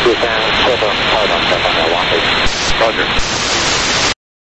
Japan 7, hard on Japan Air 18. Roger.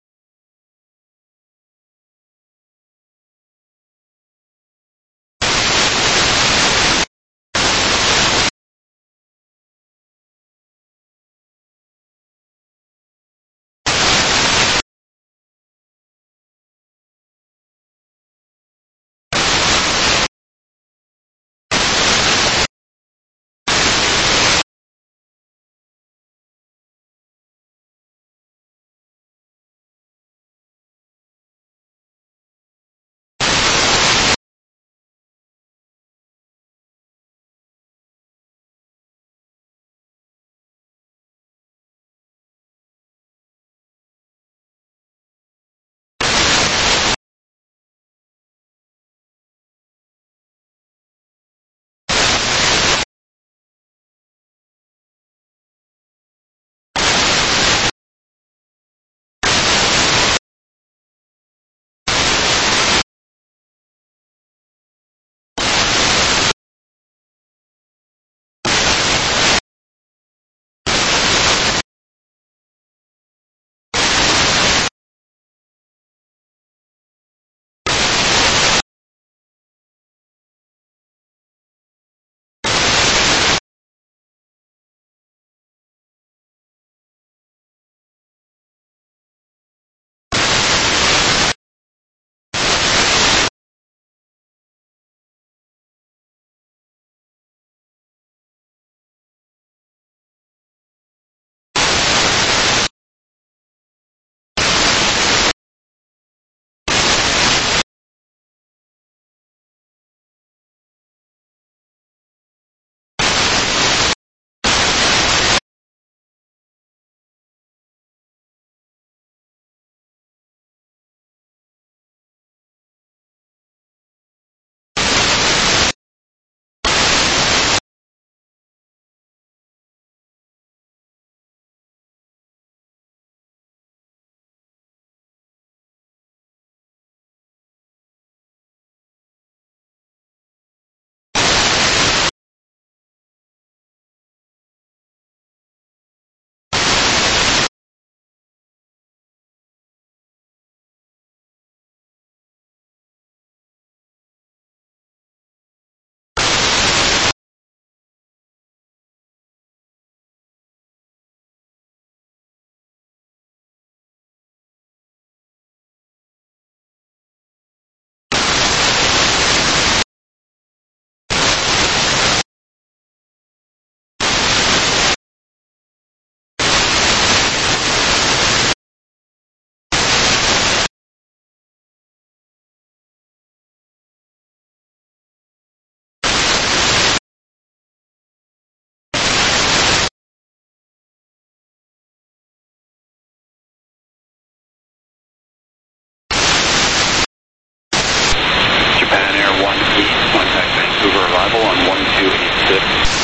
Japan Air 18, contact Vancouver arrival on 1286.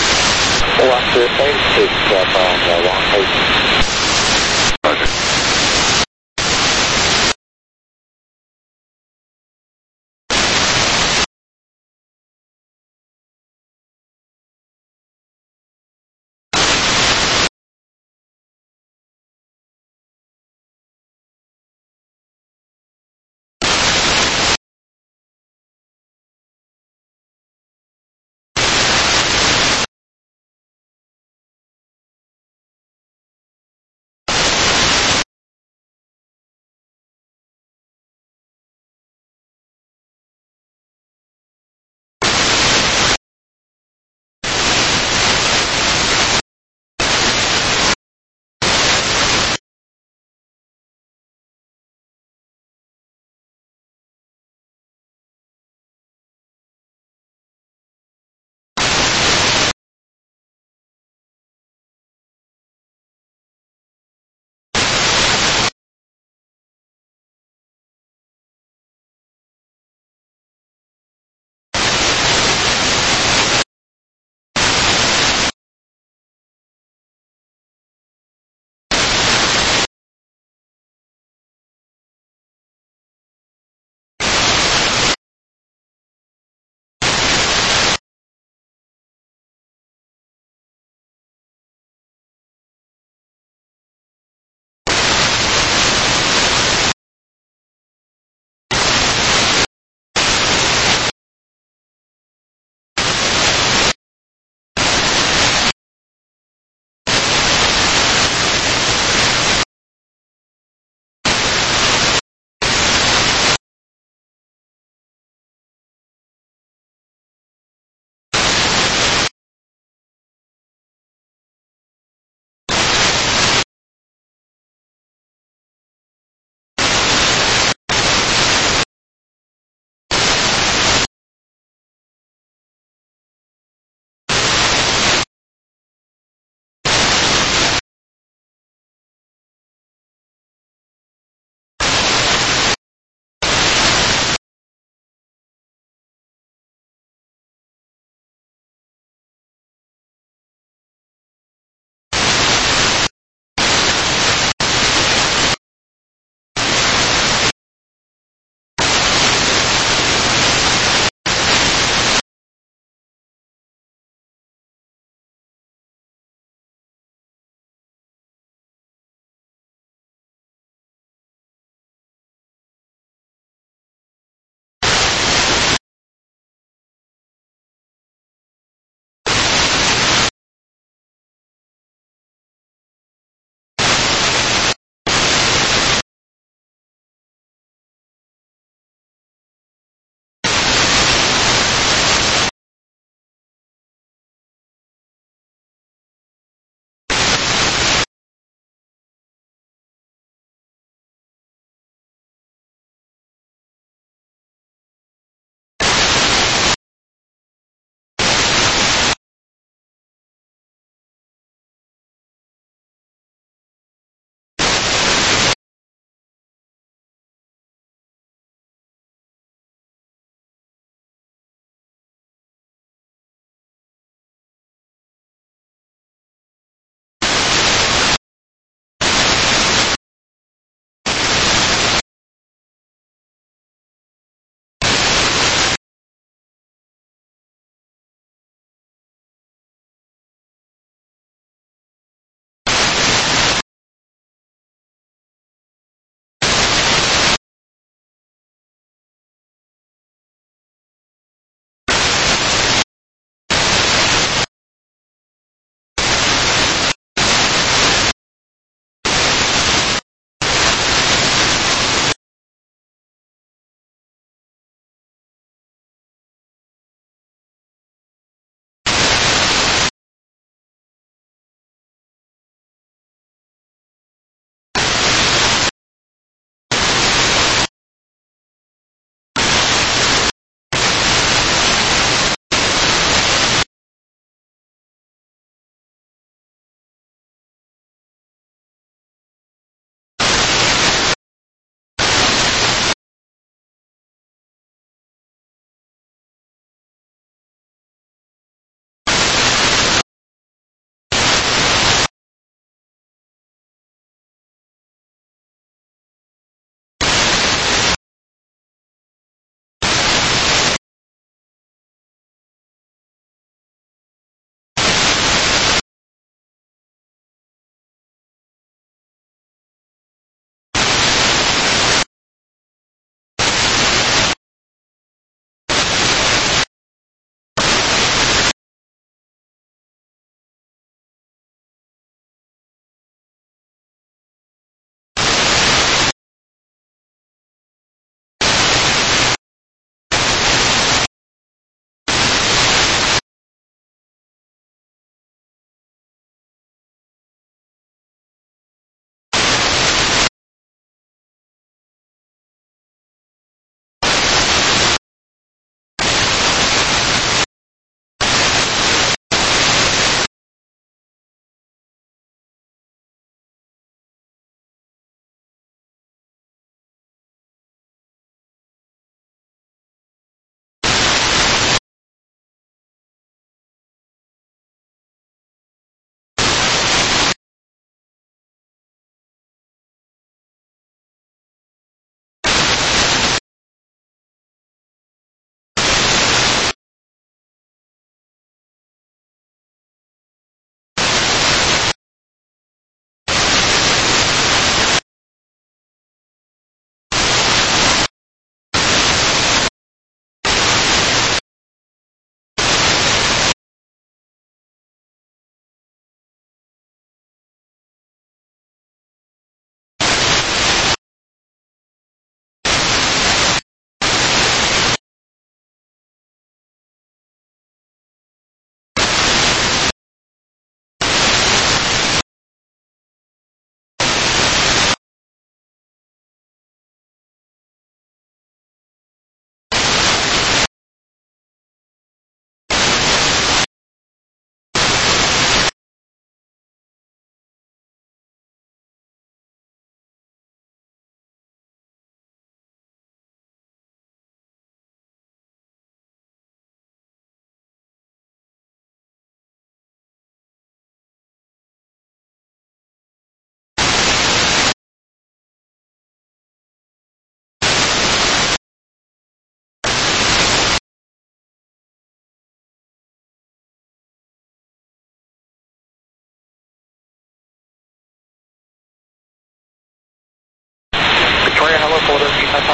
1286, Japan 18.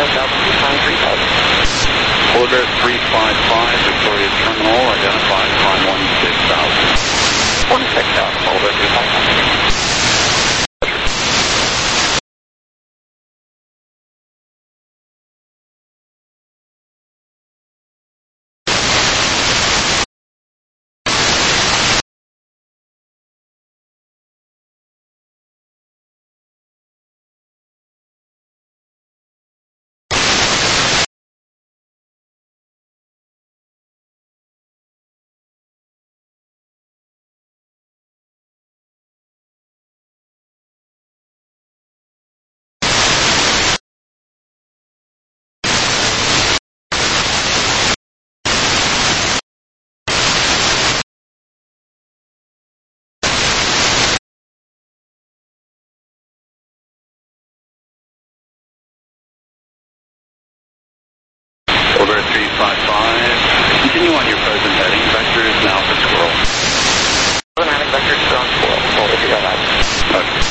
Orbit 355, Victoria Terminal, identify, climb 16,000. 16,000, Orbit 355. Orbit 355, continue on your present heading, vector is now for Squirrel. Automatic vector is on Squirrel, Orbit 355. Okay.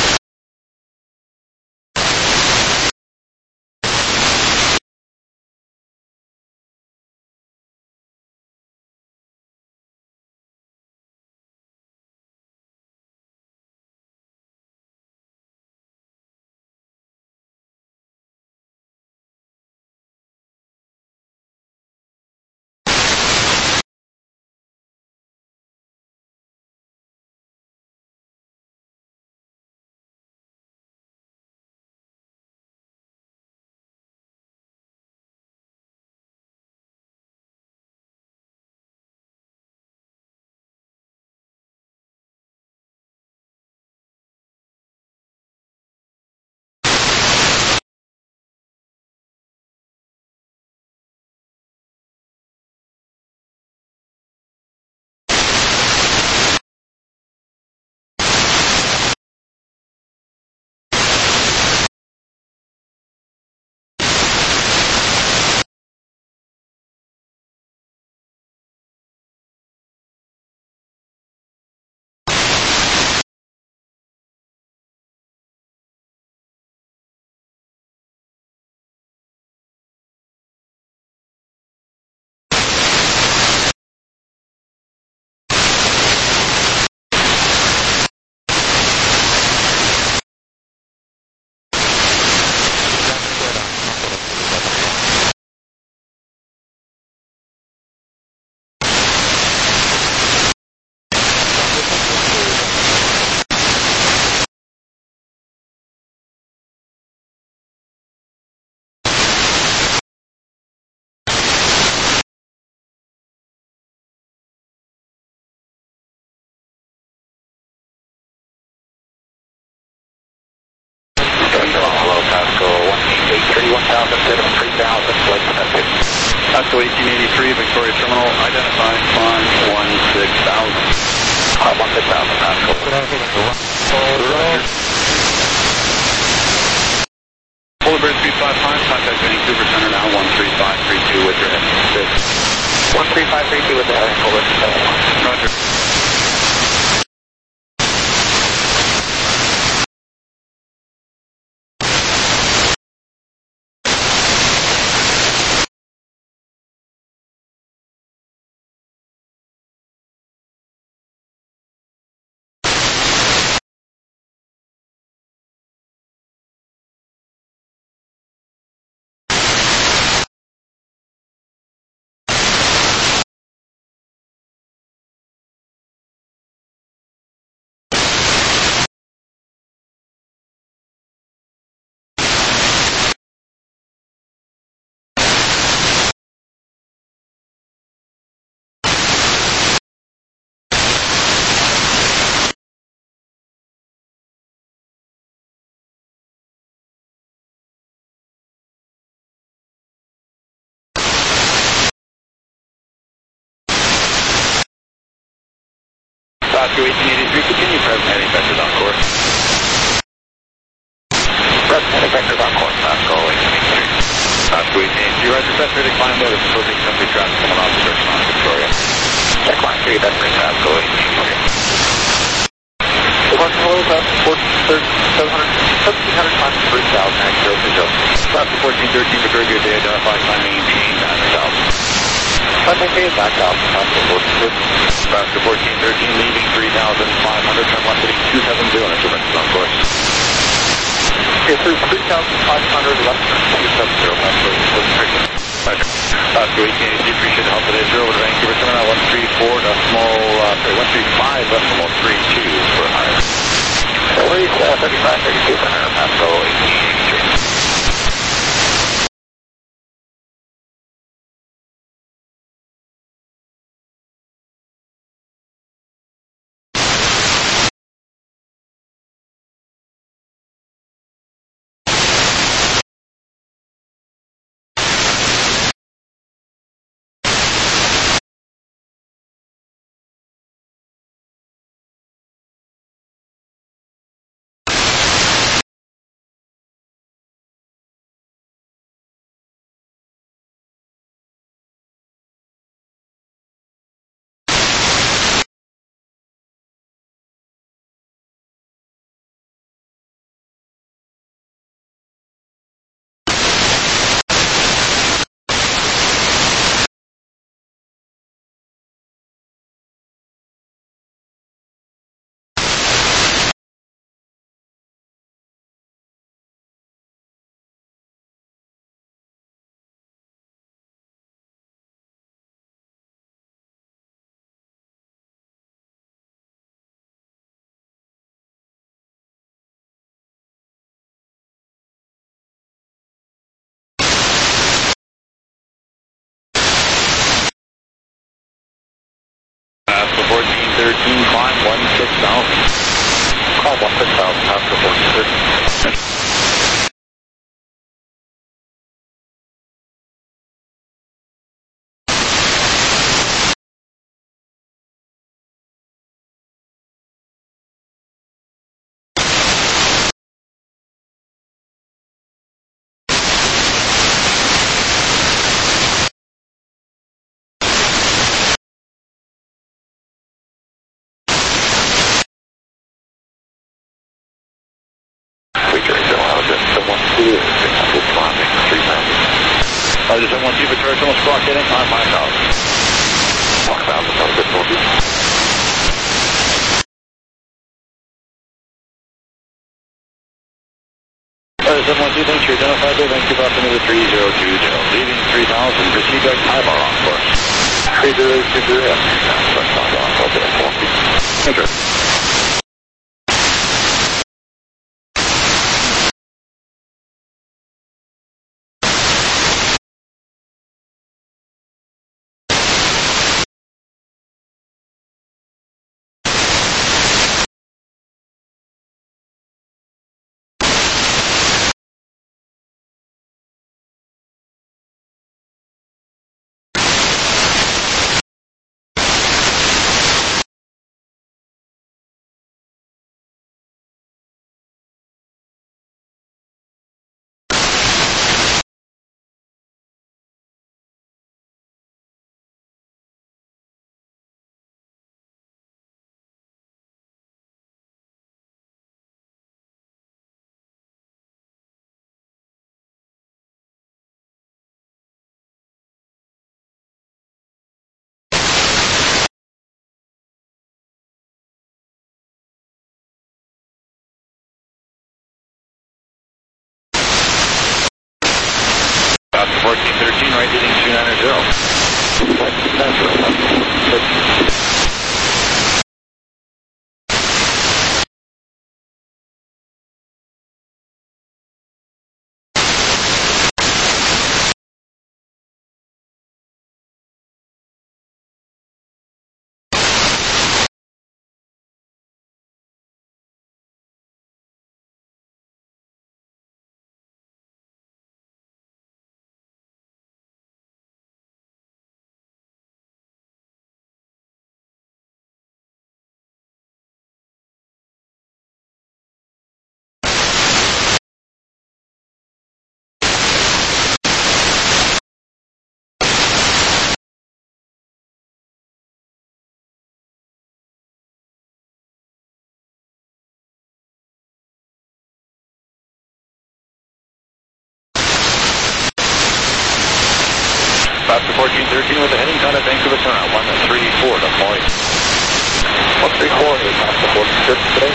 Pasco 1883, Victoria Terminal, identify, climb 16,000. 16,000, Pasco. Polar Bear 355, contact Vancouver Center now, 13532 with your heading. 13532 with the heading, Polar Bear 355. Roger. Pasco 1883, continue present heading, vectors on course. Present heading, vectors on course, Pasco 1883. Pasco 1883, roger, best way to climb there is approaching country traffic coming off the direction on Victoria. Check line 3, that's me, Pasco 1883. Hello, 1700 times 3,000, 030. Alaska 1413, very good day. Identify, climb, maintain, 9,000. I maintain back up. Alaska 1413, leaving 3,500, turn left heading 270, and instruments on course. Okay, through 3,500 left turn 270, left turn. Pleasure. Alaska 1883, appreciate the help today. 0 to Vancouver, turn out 134 decimal, 135 decimal 32 for higher. 3532 for higher, Pasco 1883. Alaska 1413, climb 16,000. Call 16,000, Pasco 1413. Just 1 Chief Victoria, almost clock in, climb 5,000. 1,000, sounds good, Northeast. Just 1 Chief, thanks for your identified day. Thank you for operating the 3020. Leaving 3,000, proceed back high bar on course. 3020, yeah. Interesting. Oscar 1413 with a heading time at Vancouver Center, 134 to Floyd. 134 is Oscar 1413 today.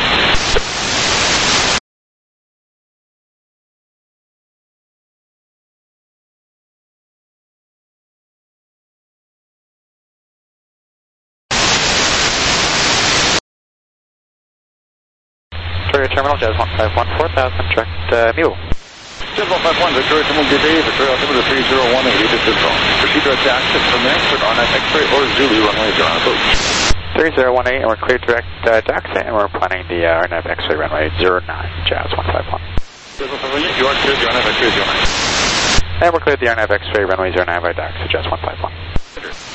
Victoria Terminal, Jazz 151, 4000, direct Mule. Jazz 151, Victoria Terminal, good day. Victoria altimeter 301, negative control. Proceed direct to access from there, put on that X-ray or Zulu runway 0 on approach. 3018, and we're cleared direct taxi, and we're planning the RNAV X-ray runway 09, Jazz 151. Jazz 151, you are cleared the RNAV X-ray 09. And we're cleared the RNAV X-ray runway 09 by taxi, Jazz 151.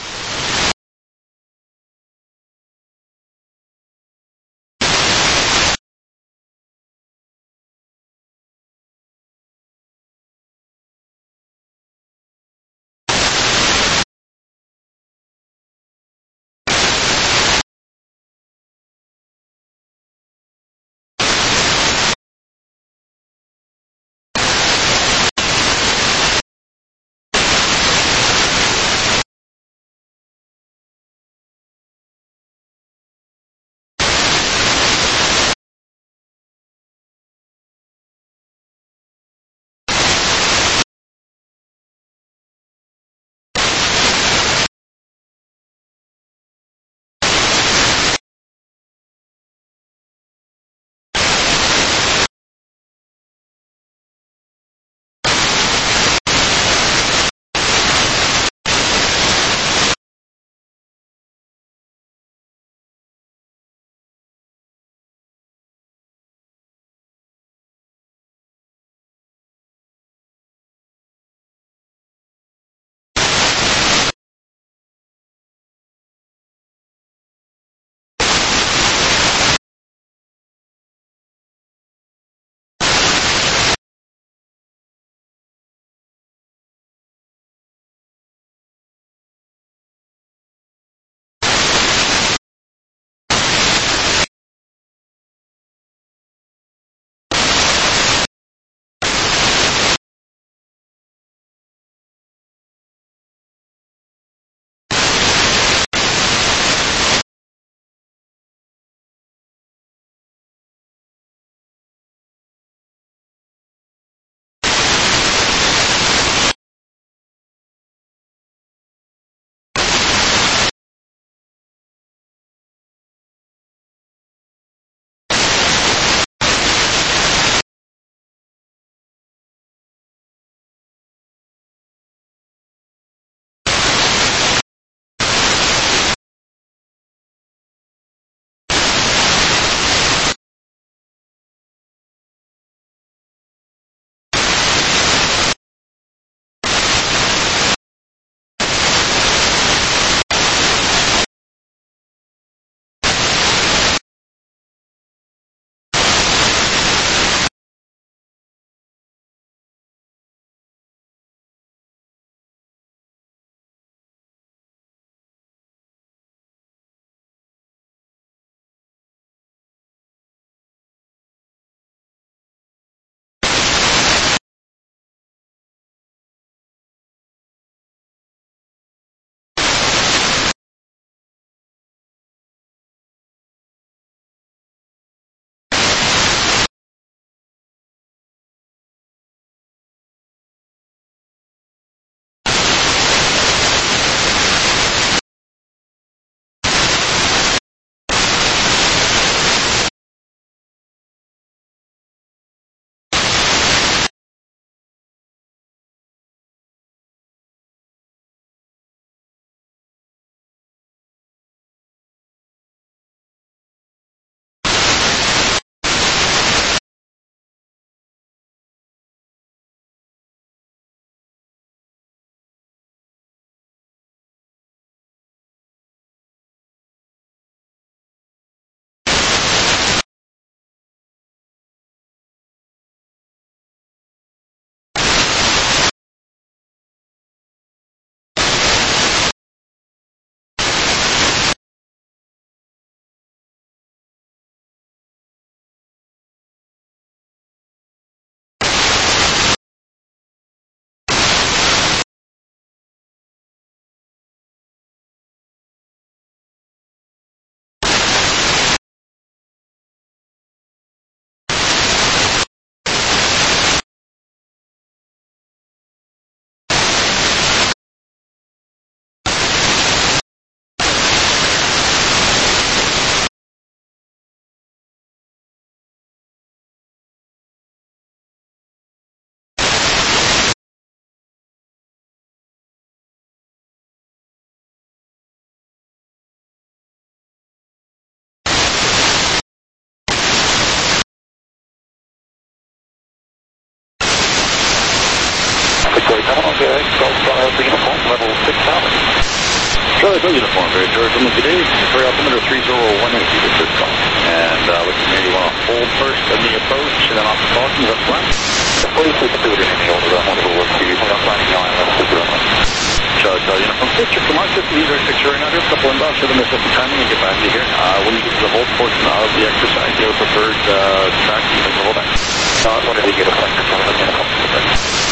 Wait, come on, okay. Golf uniform, level 6000. Charlie Bill Uniform, very George, good day. Carry altimeter 3018, this is call. And looking here, you want to hold first on the approach, and then off the caution, that's fine. The 46 2 in any older than one of the work TV, I'm finding the line level 60. Charlie Uniform 6, your command system, either 6 or another, couple inbounds, should have missed up the timing and get back to you here. When you get to the hold portion of the exercise, you have preferred track, you make the hold back. What did he get a flight for Charlie Uniform 6?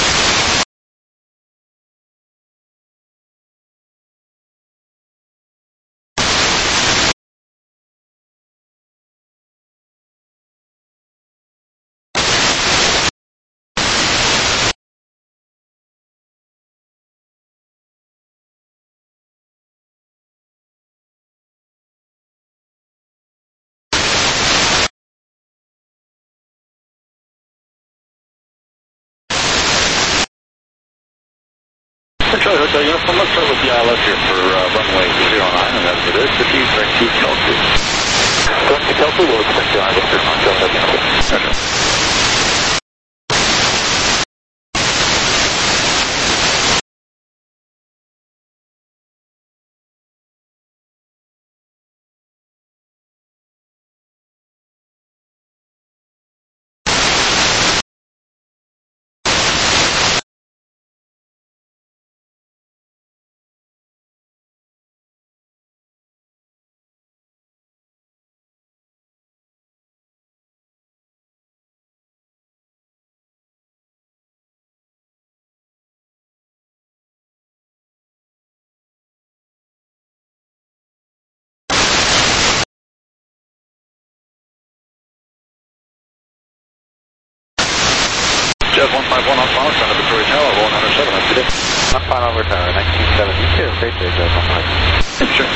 Charlie Hotel Uniform, let's start with the ILS here for runway 09, and that's it is. The T direct to Kelsey. Direct to Kelsey, we'll expect the ILS here on Charlie Hotel Uniform. Roger. Jeff 151 on final, trying to Victoria Tower, 107, that's good. On final tower, 1972. Great day, Jeff 151. Sure.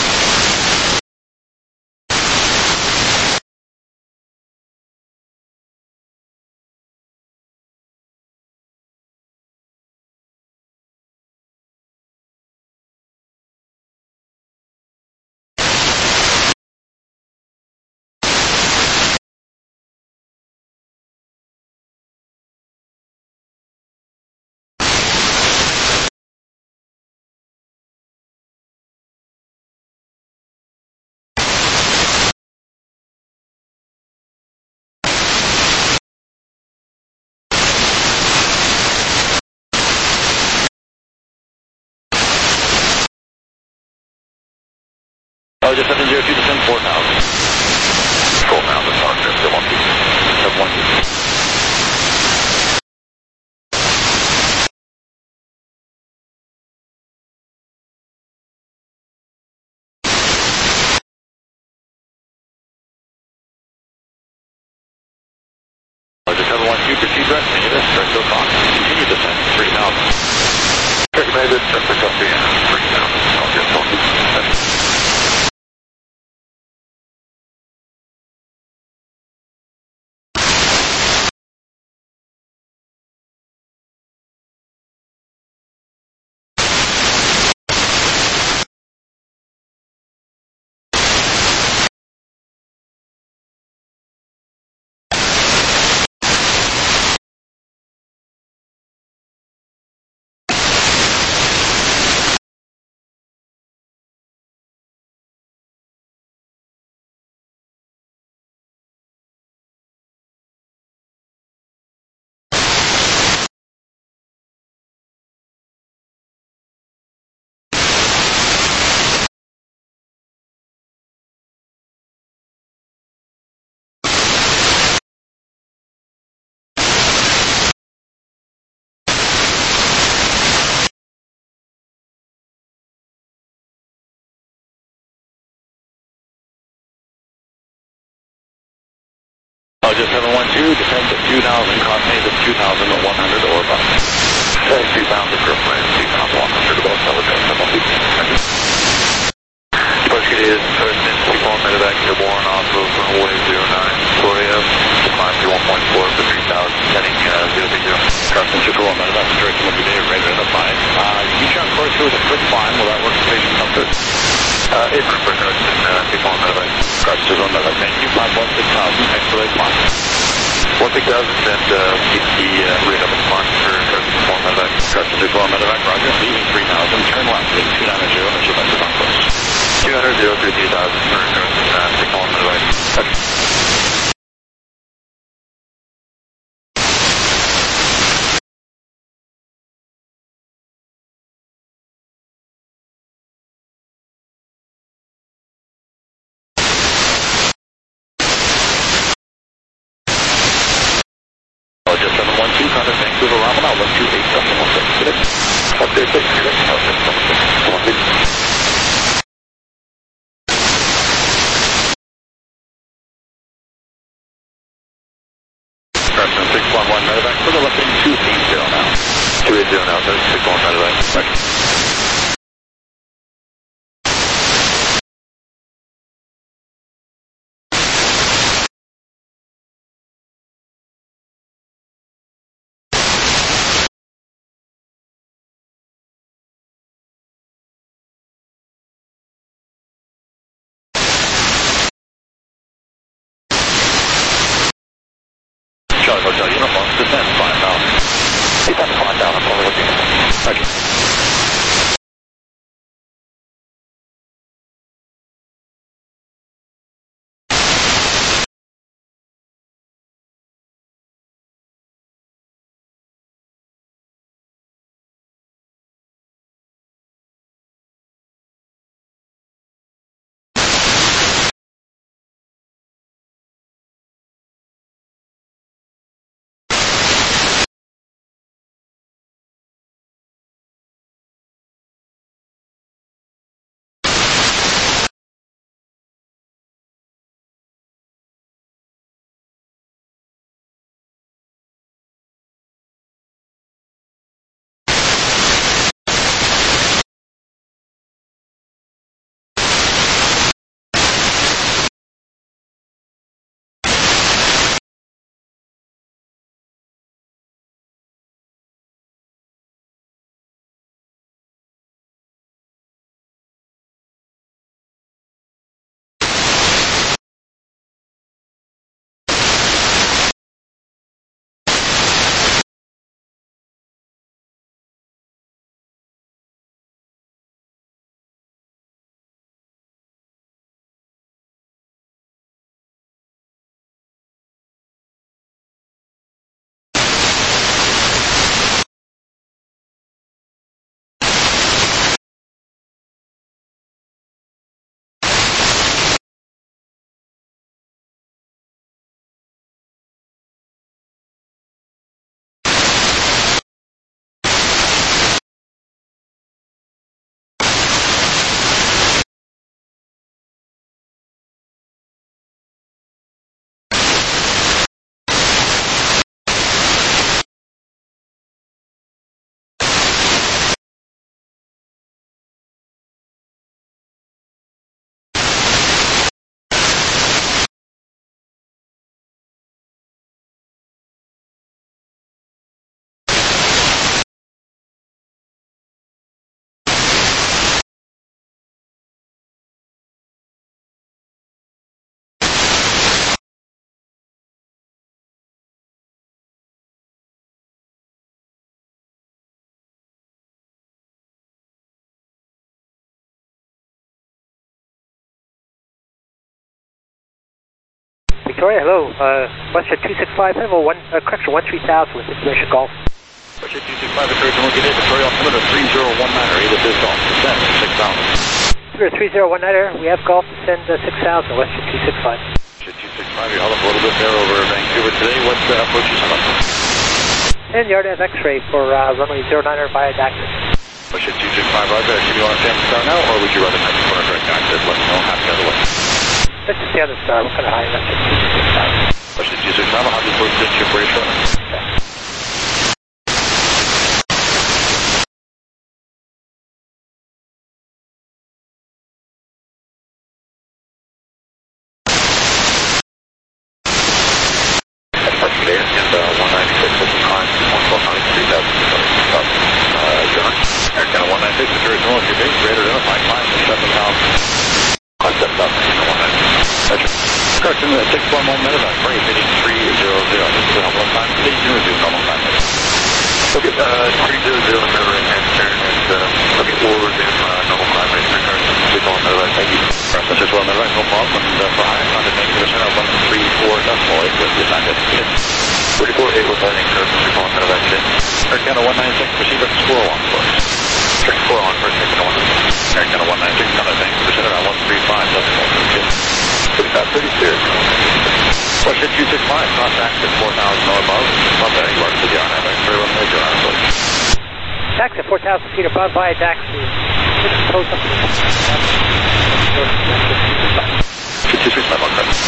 Just 702 to 10 Fort now. Control now, the start there, still 1-2. Just 712, proceed direct, negative, direct to Fox. Continue descent, 3000. Recommended, direct to Kelsey, 3000. I'll just talk to you. Just 712, descend to 2,000, continent of 2,100 or above. 2,000 growth plan, 2,100 above, telegraph, 712. Pushkit is first in T4 medevac airborne off of runway 09, Victoria, climb to 1.4 for 3,000, heading 030. Carson 241 medevac, direction will be there, ready to fly. You can course here with a quick climb, will that work for patient comfort? It's for Carson, T4 medevac. Carson 241 medevac, thank you, 516,000, expedite climb. 1,000 and keep the rate up and climb for Carson medevac. Correction 641 medevac, roger. Leaving 3000, turn left, leaving 290, Mr. Vector on course. 200, 0, 3000, turn 641 medevac. Roger. Just 712, contact Vancouver, Ramana, 128.16. Update 6, Correction 611 medevac, for the left wing 280 now. 280 now, 611 medevac. Roger. Charlie Hotel uniform, descend 5,000. Descend 5,000, only looking at it. Roger. Victoria, hello. Western 265, level 13000 with information golf. Western 265, Victoria, located Victoria, altimeter 3019, read this golf, descend 6,000. 3019, we have golf, descend 6,000, Western 265. Western 265, you're held up a little bit there over Vancouver today. What's the approach you set up? 10 yard of X-ray for runway 09 via Dacus. Western 265, roger. Should you want to stand the star now, or would you rather have the corner direct access? Let me know, half the other way. Let's just stay on the star. What kind of high? Western 265, I'll have you towards the ship for your short. Correction, 611 medevac, freight heading 300. This is the normal time. Please do resume normal time. Okay, contact at 4,000 or above. Bump heading west to the RNAV X-ray runway 09, please. Taxi at 4,000 feet above via Daxi. Close up. 2265 on credit.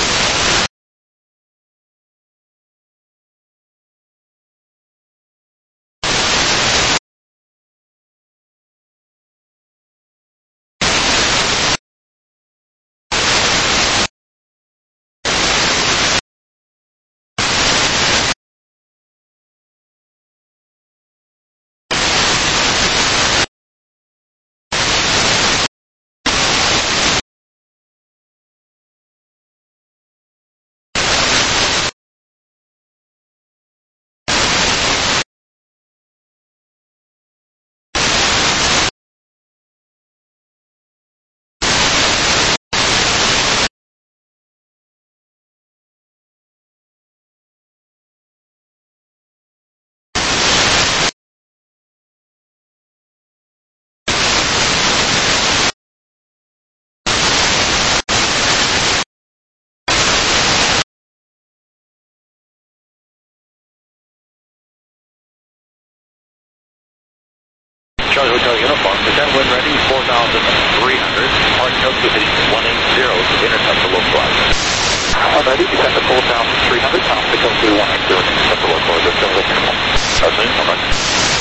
Charlie Hotel Uniform, descend when ready, 4,300. Hard code to heading 180 to intercept the local flight. Ready, descend to 4,300, pound to code to 180 to intercept the local flight. That's it, come on.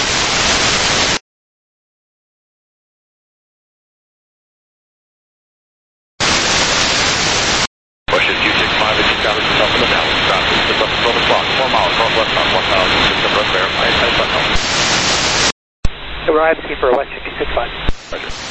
Bush 265 is established itself in the downwind. Traffic, just up to 12 o'clock, 4 miles northwest on 1,600, verified, as I know. Arrive for West 265. Roger.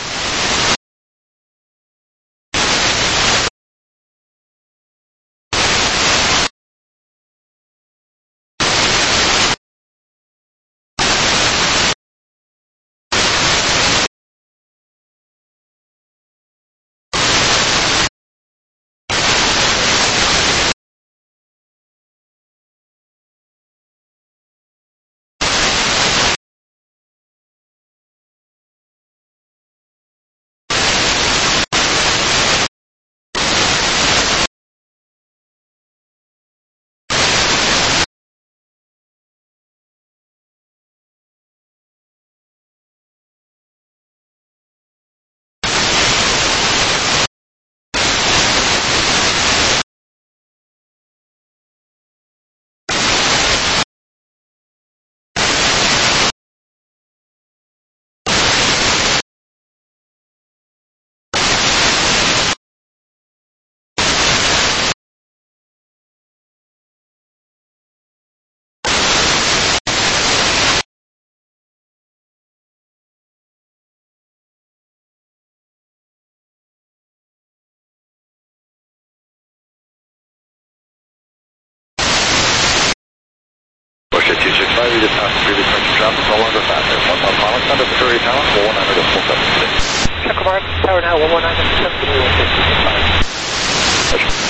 Bush 265, we just passed the previous section traffic, no longer faster. 1,000 miles, under the Victoria Tower, 419 at 476. Check Mark, Tower now, 119 at 765. Roger.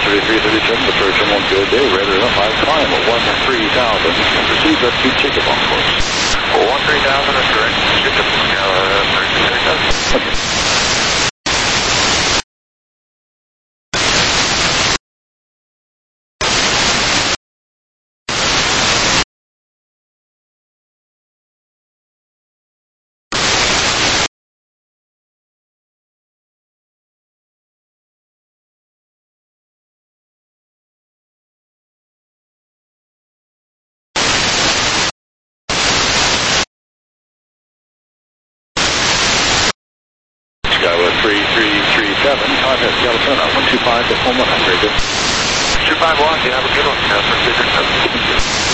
3337, departure terminal good day, radar up, high climb at 13,000, and proceeds up to Chickasaw course. 13,000 is correct, Chickasaw, 3337. Okay. Skyway 3337, contact Seattle Center, 125 to 4100, very good. 251, you have a good one, Precision.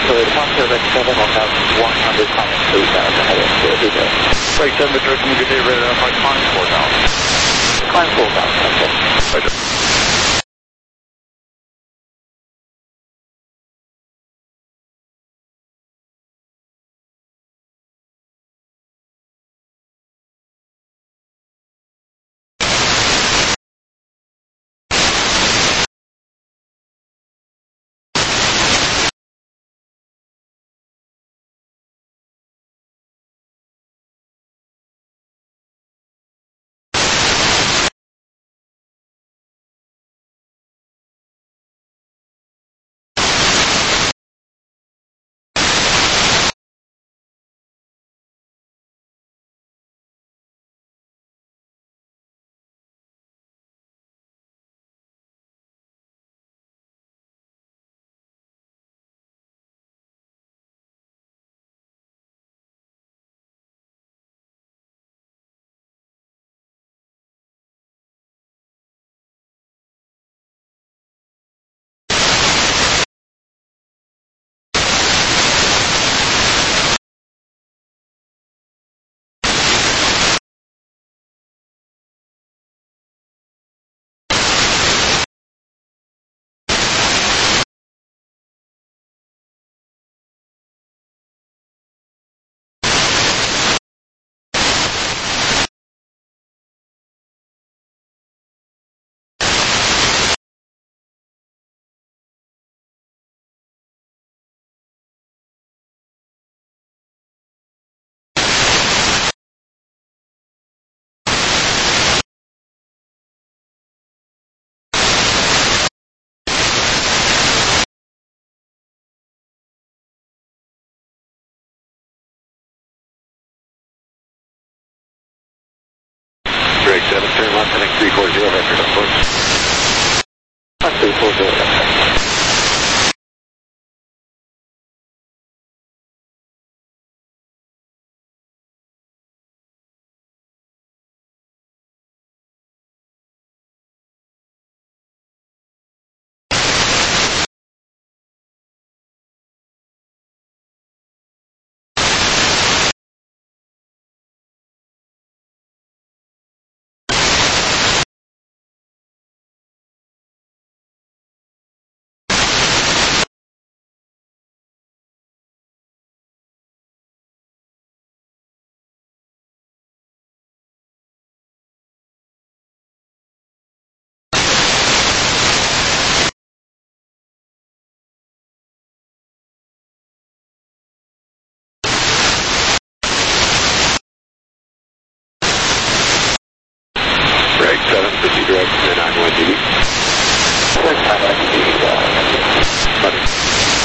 Good. Monster X 7, 1,100, climbing 3,000, heading to Vigo. Break 7, Victor, can you get ready to climb 4,000? Climb 4,000, okay. Right. Break 7, turn left, heading 340, Vector, of course. 340, Vector. Break 7, proceed direct to 91 dB. Break 7, dB,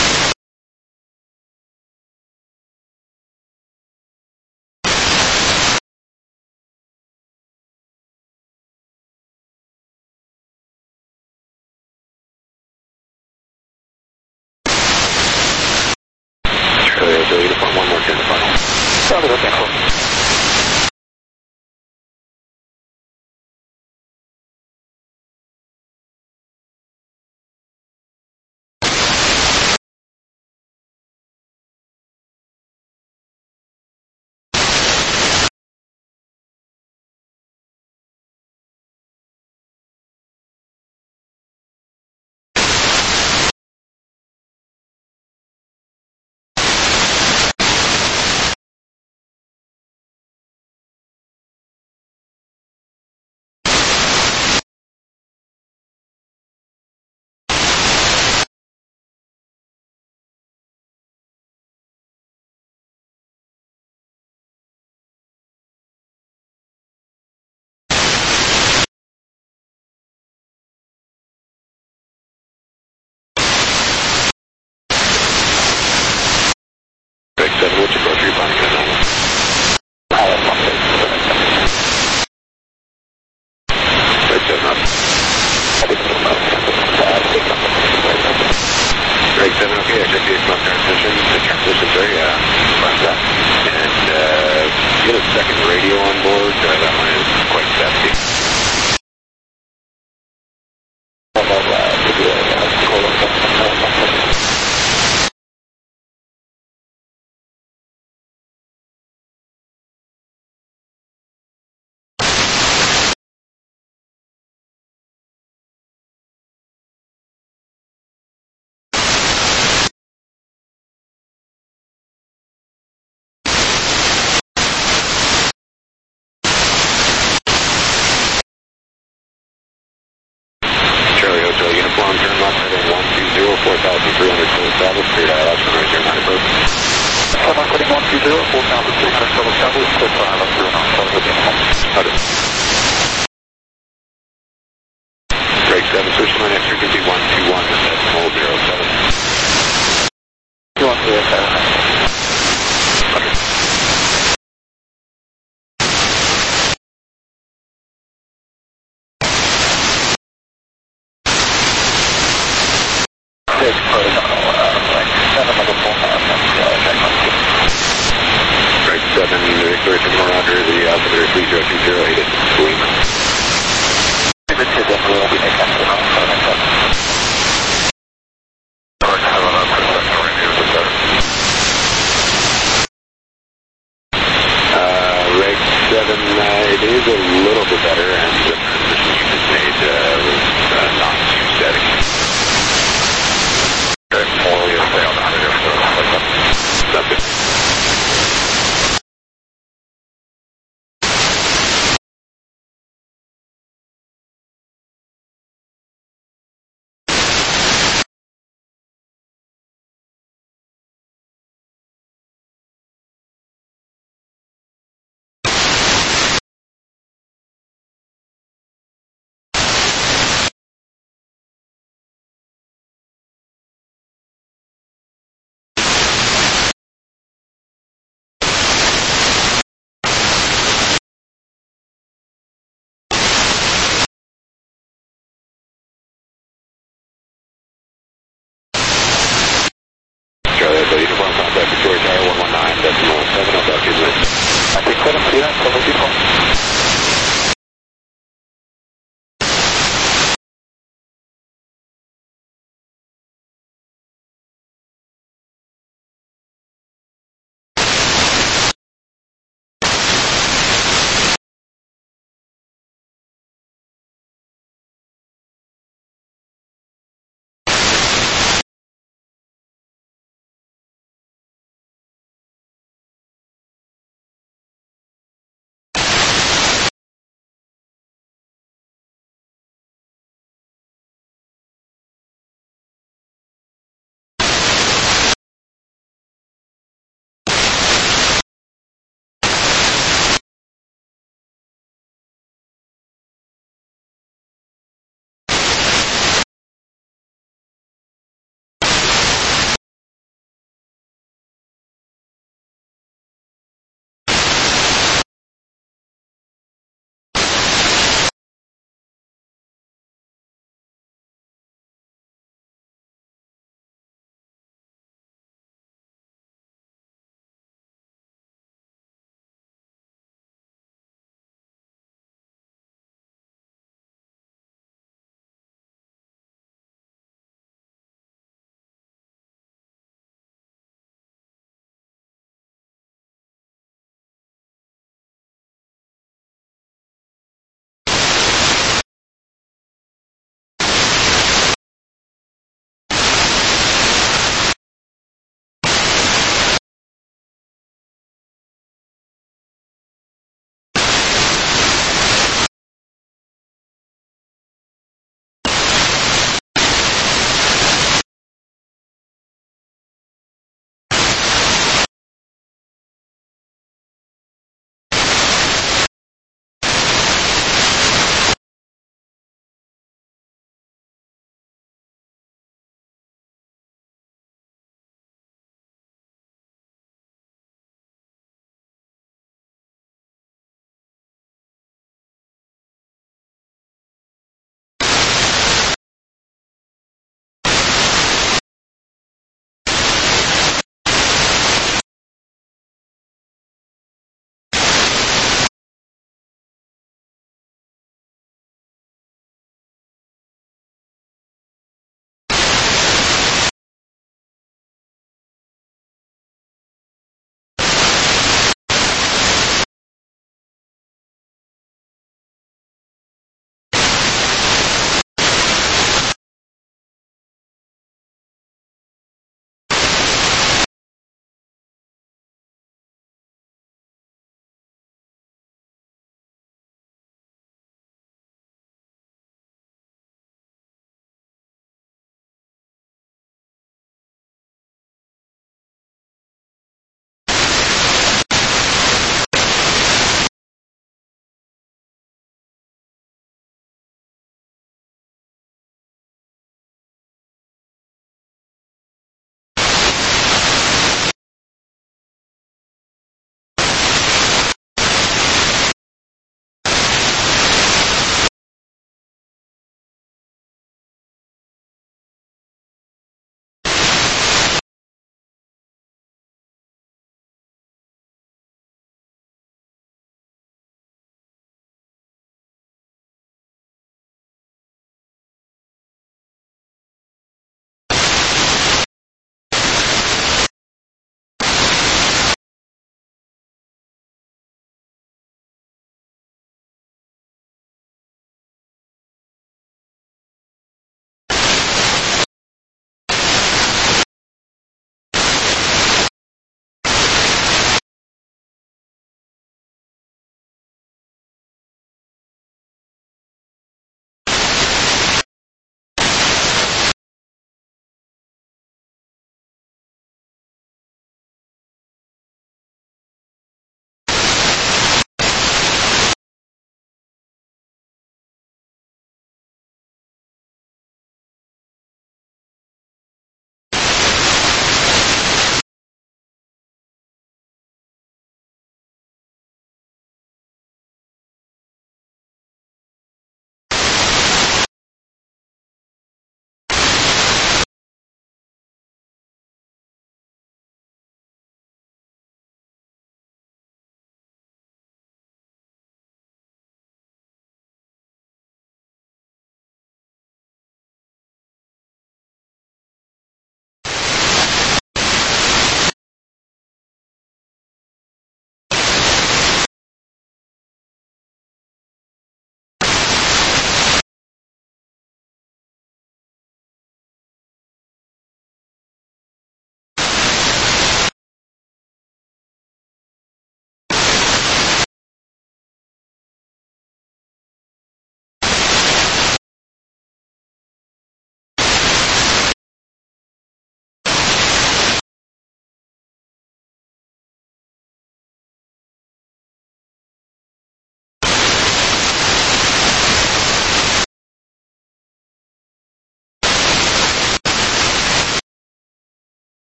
Uniform 1 more 10 final. Probably looking cool. established, clear dial, runway 09 approach. Runway clearing 120, full count of 300 total established, clear for ILS 09, total with home. Okay. Break 7, switch line next frequency 121.007. 2107. Okay. This protocol, like 7 level 4 Break 7, Victoria 10 Roger, the altimeter 3020, 8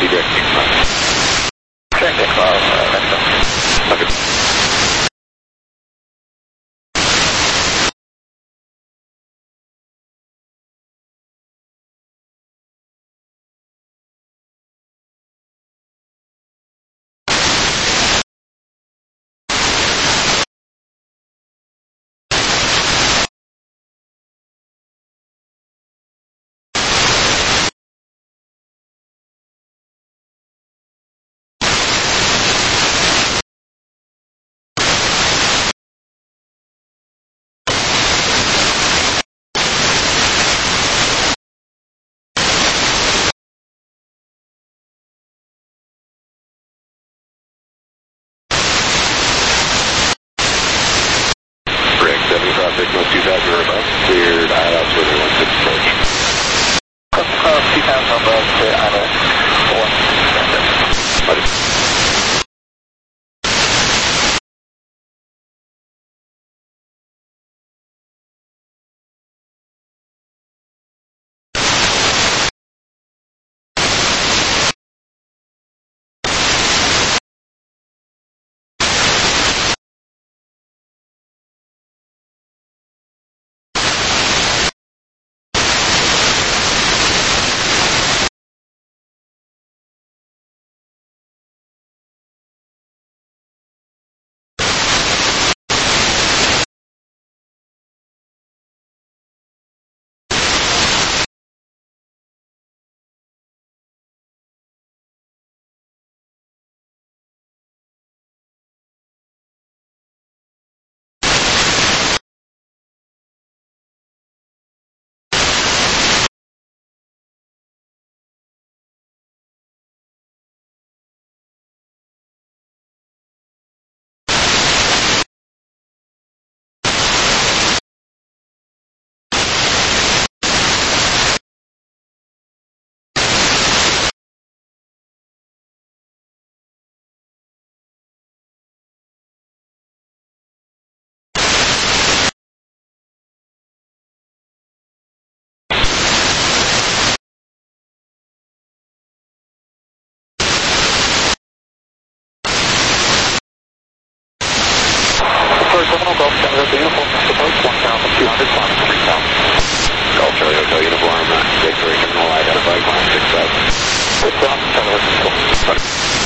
direct next. Check it, next up. Okay. Correct, 70 cross 6, 2000 or above. Cleared ILS for the 16 approach. Cross 2000 above, clear ILS 16. Okay. First Terminal, Gulf Charlie Hotel Uniform, approach 1,200, climb 3,000. Gulf Charlie Hotel Uniform, Victory Terminal, identified, climb 6,000. First Charlie Hotel Uniform.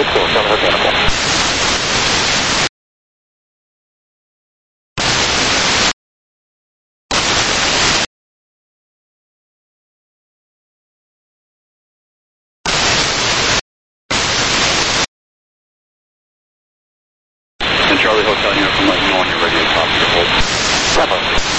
Central Mechanical. Charlie Hotel Uniform, let me know when you're ready to stop your hold. Papa.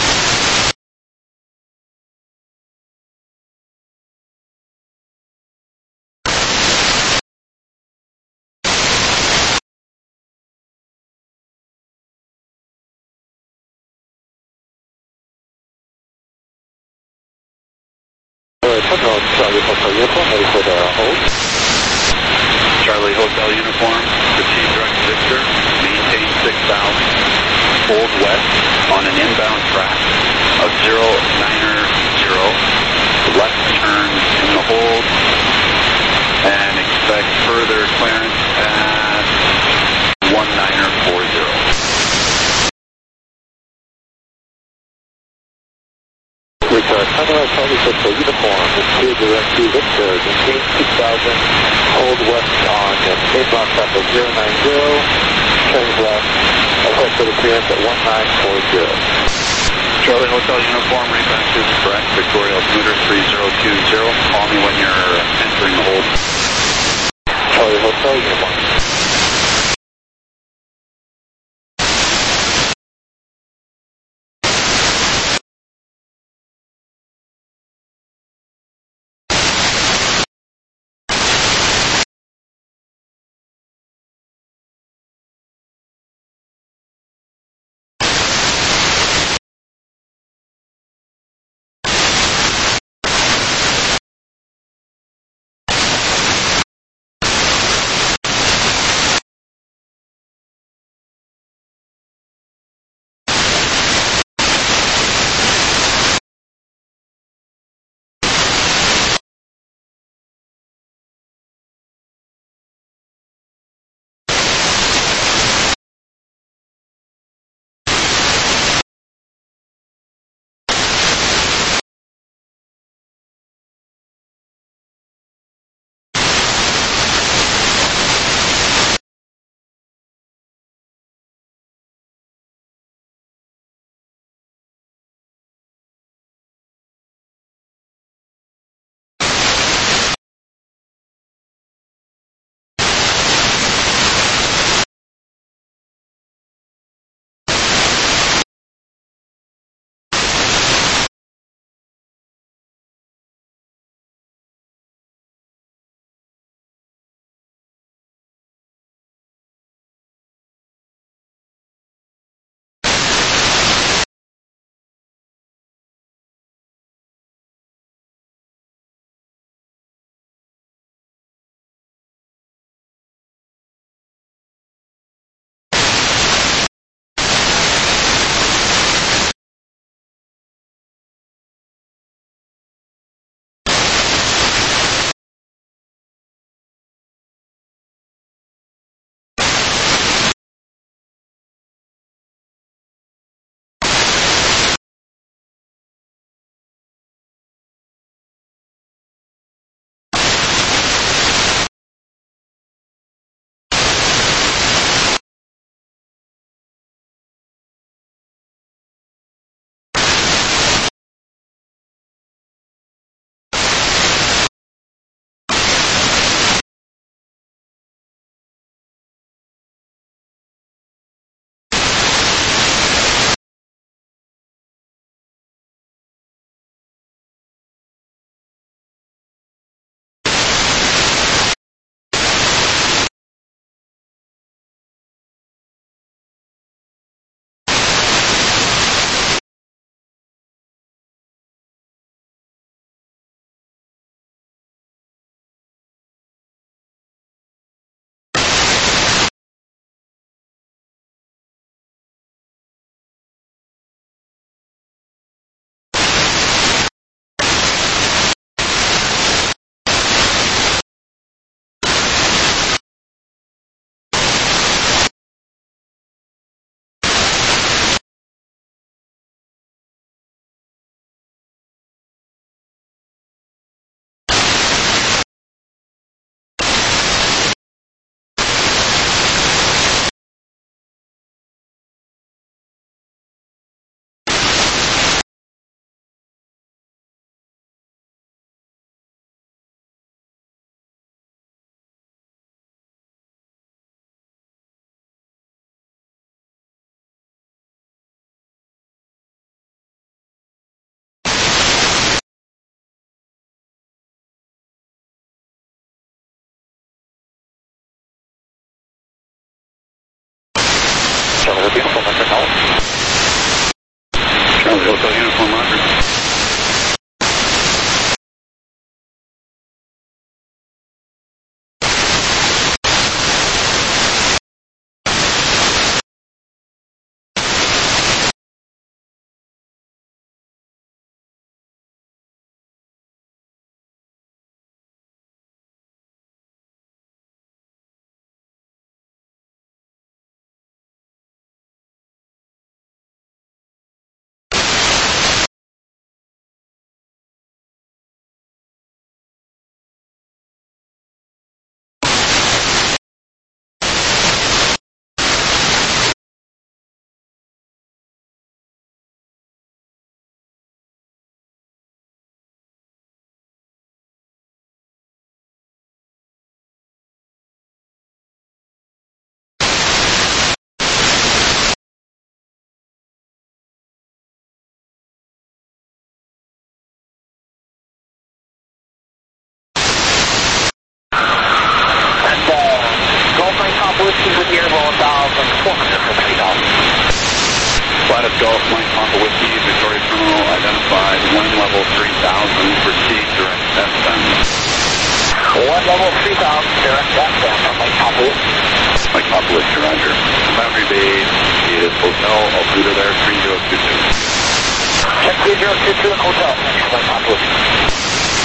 Charlie Hotel Uniform, ready for the hold. Charlie Hotel Uniform, proceed direct to Victor, maintain 6,000, hold west on an inbound track of 090, left turn in the hold, and expect further clearance at 1940. Charlie Hotel Uniform, proceed direct to Victor, maintain 6,000, hold west on inbound track of 090, turn left, expect further clearance at 1940. Charlie Hotel Uniform, reback is correct, Victoria Altimeter 3020, call me when you're entering the hold. Charlie Hotel Uniform. Charlie Hotel Uniform, Mr. Call. Charlie Hotel Uniform, Roger. Flatus Golf, Mike Papa Whiskey, Victoria Terminal identified, wind level 3000, proceed direct FM. One level 3000, direct FM from Mike Papa Whiskey. Mike Papa Whiskey, Roger. Boundary base is Hotel Albuda there, 3022. Check 3022 in Hotel, Mike Papa Whiskey.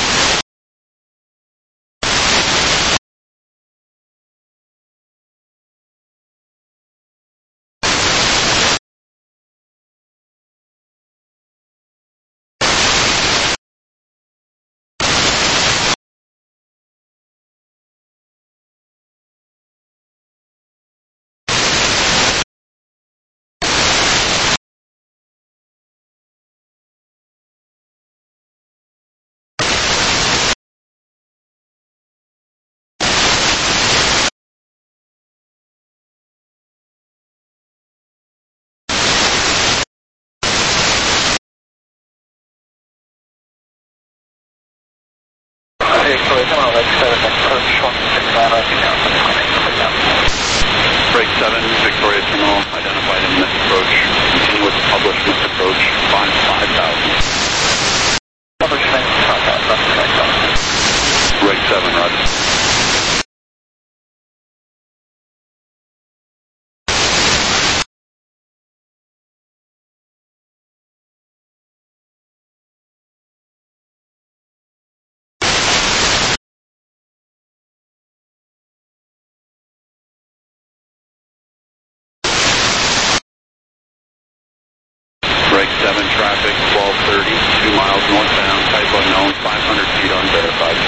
Come on, let's set up approach 165, Break 7, Victoria Terminal identified in missed approach. Continue with published missed approach, 5000. Published missed contact, Break 7, Roger. Break 7 traffic, 1230, 2 miles northbound, type unknown, 500 feet unverified.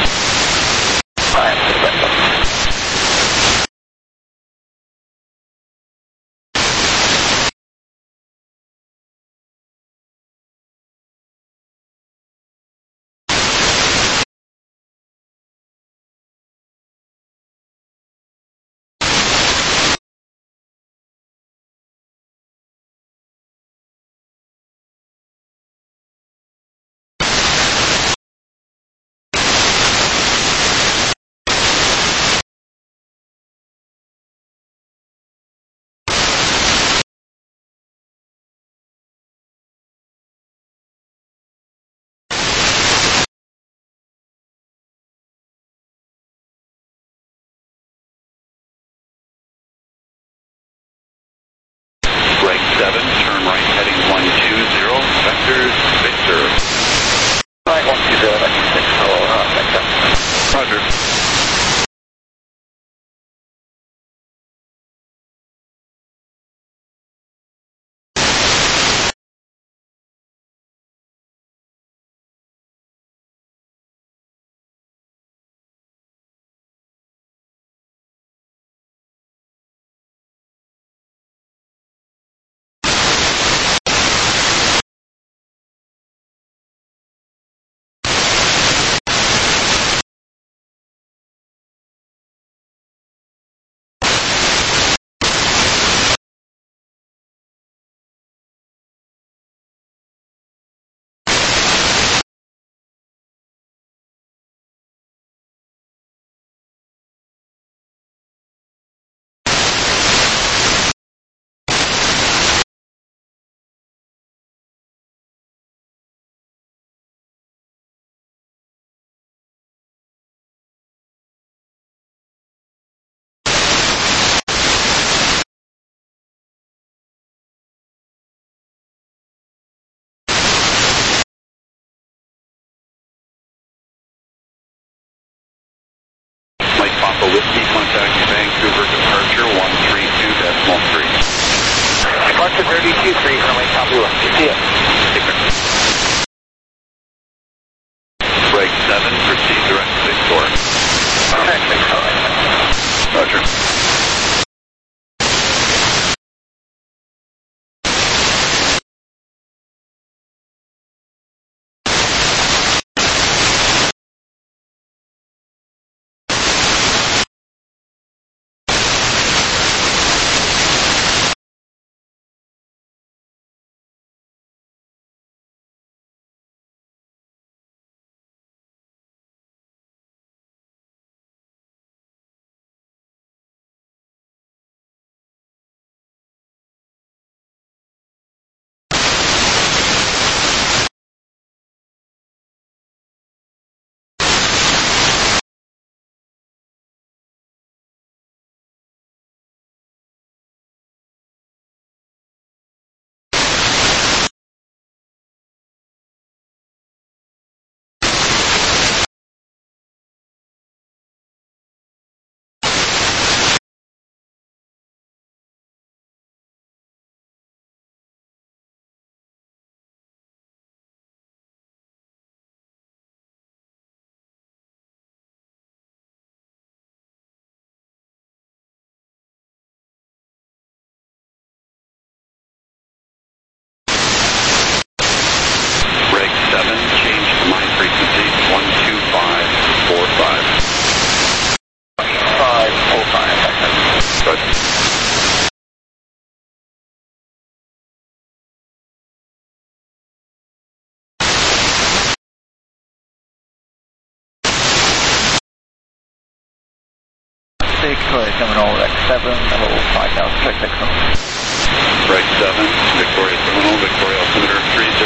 Victoria Terminal, X7, level 5000, check signal. Right 7, Victoria Terminal, Victoria altimeter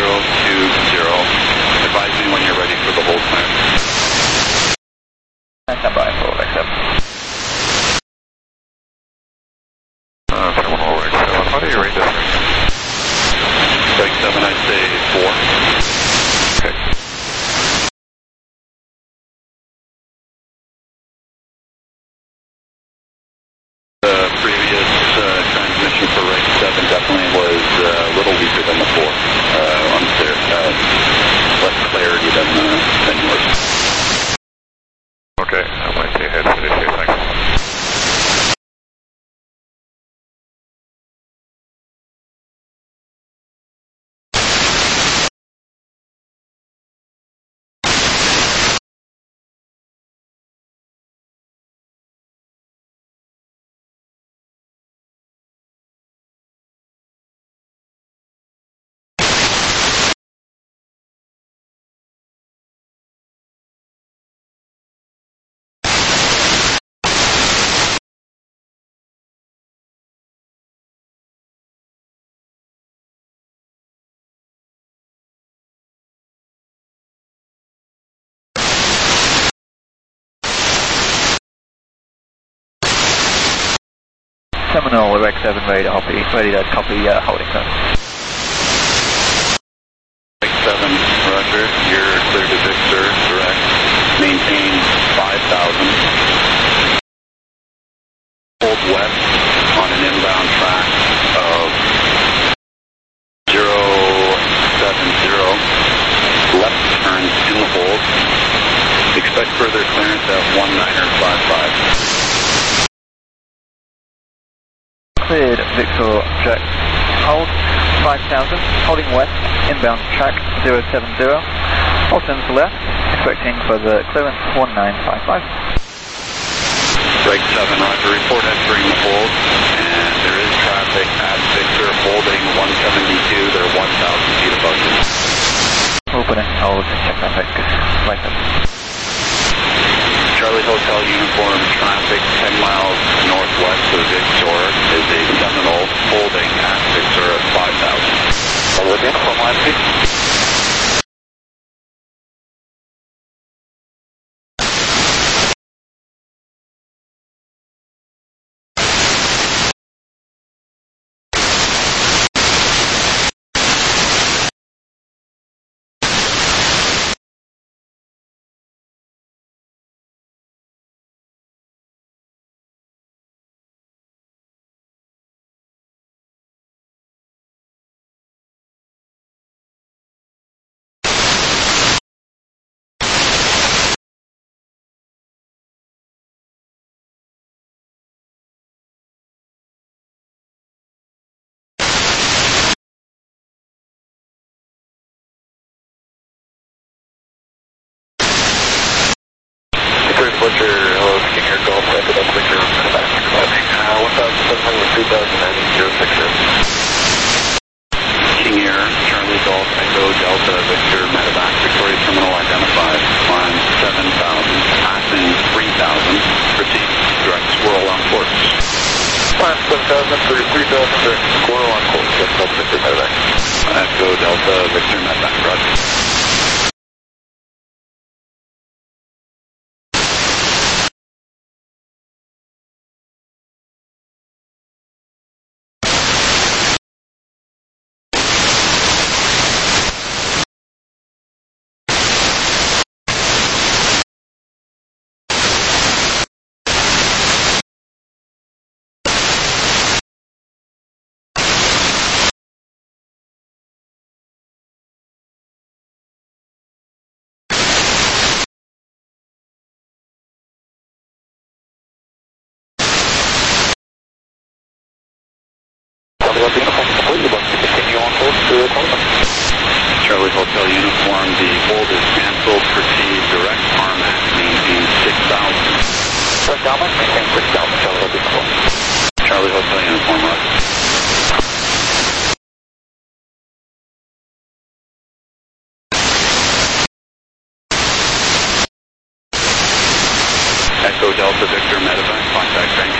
3020. Advise me when you're ready for the hold clear. Stand by for X7. Terminal X7, what are you rate this? Right 7, I'd say 4. Okay. The previous transmission for right 7 definitely was a little weaker than the 4. Unclear, less clarity than yours. Okay, I might say ahead for this here, thanks. Terminal X7 ready to copy holding cone. X7, roger, you're clear to Victor, direct, maintain 5,000. Hold west on an inbound track of 070, left turn in the hold. Expect further clearance at 1955. Cleared Victor Jack. Hold 5000, holding west, inbound track 070. All turns left, expecting further clearance 1955. Break 7, roger, report entering the hold, and there is traffic at Victor holding 172, they're 1,000 feet above you. Open and hold, check traffic, right up. Charlie Hotel Uniform, traffic 10 miles northwest of Victor is a Seminole holding at Victor at 5,000. With uniform line, please. Butcher, hello, King Air Golf, Echo Delta Victor, climbing 1,700, 3,000, King Air, Charlie Golf, Echo Delta Victor, Medevac, Victoria Terminal identified, climb 7,000, passing 3,000, proceed, direct squirrel on course. Climb 7,000, 3,000, direct squirrel on course, Echo Delta Victor, Medevac. Echo Delta Victor, Medevac, roger. Charlie Hotel Uniform, the hold is canceled, proceed direct Armac, maintain 6,000. Direct Armac, maintain 6,000, Charlie Hotel Uniform. Charlie Hotel Uniform, roger. Echo Delta Victor, Medevac, contact train.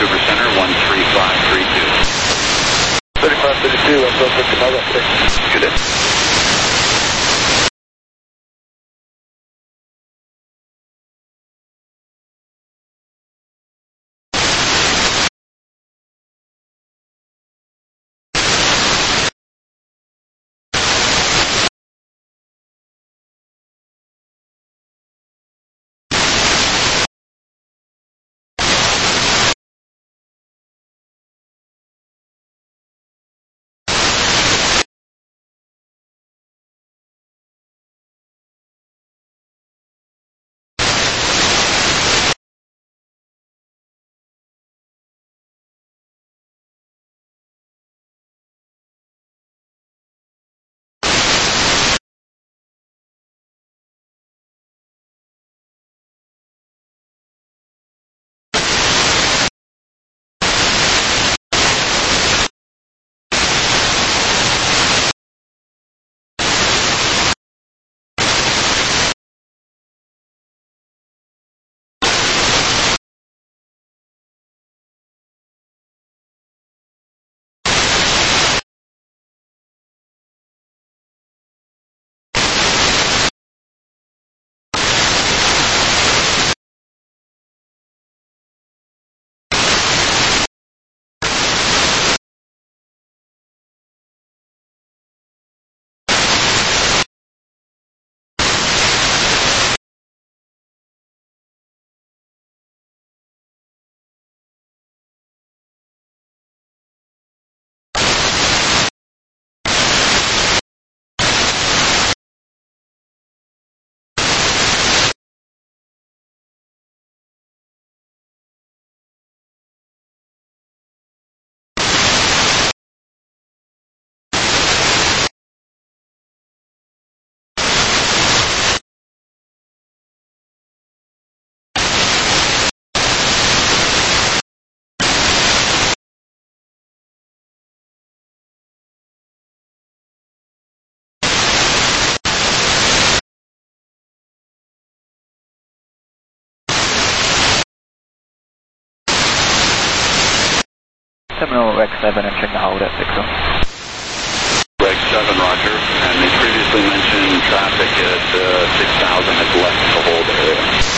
Terminal Reg 7 entering the hold at Victor. Reg 7, roger. And the previously mentioned traffic at 6,000 has left the hold area.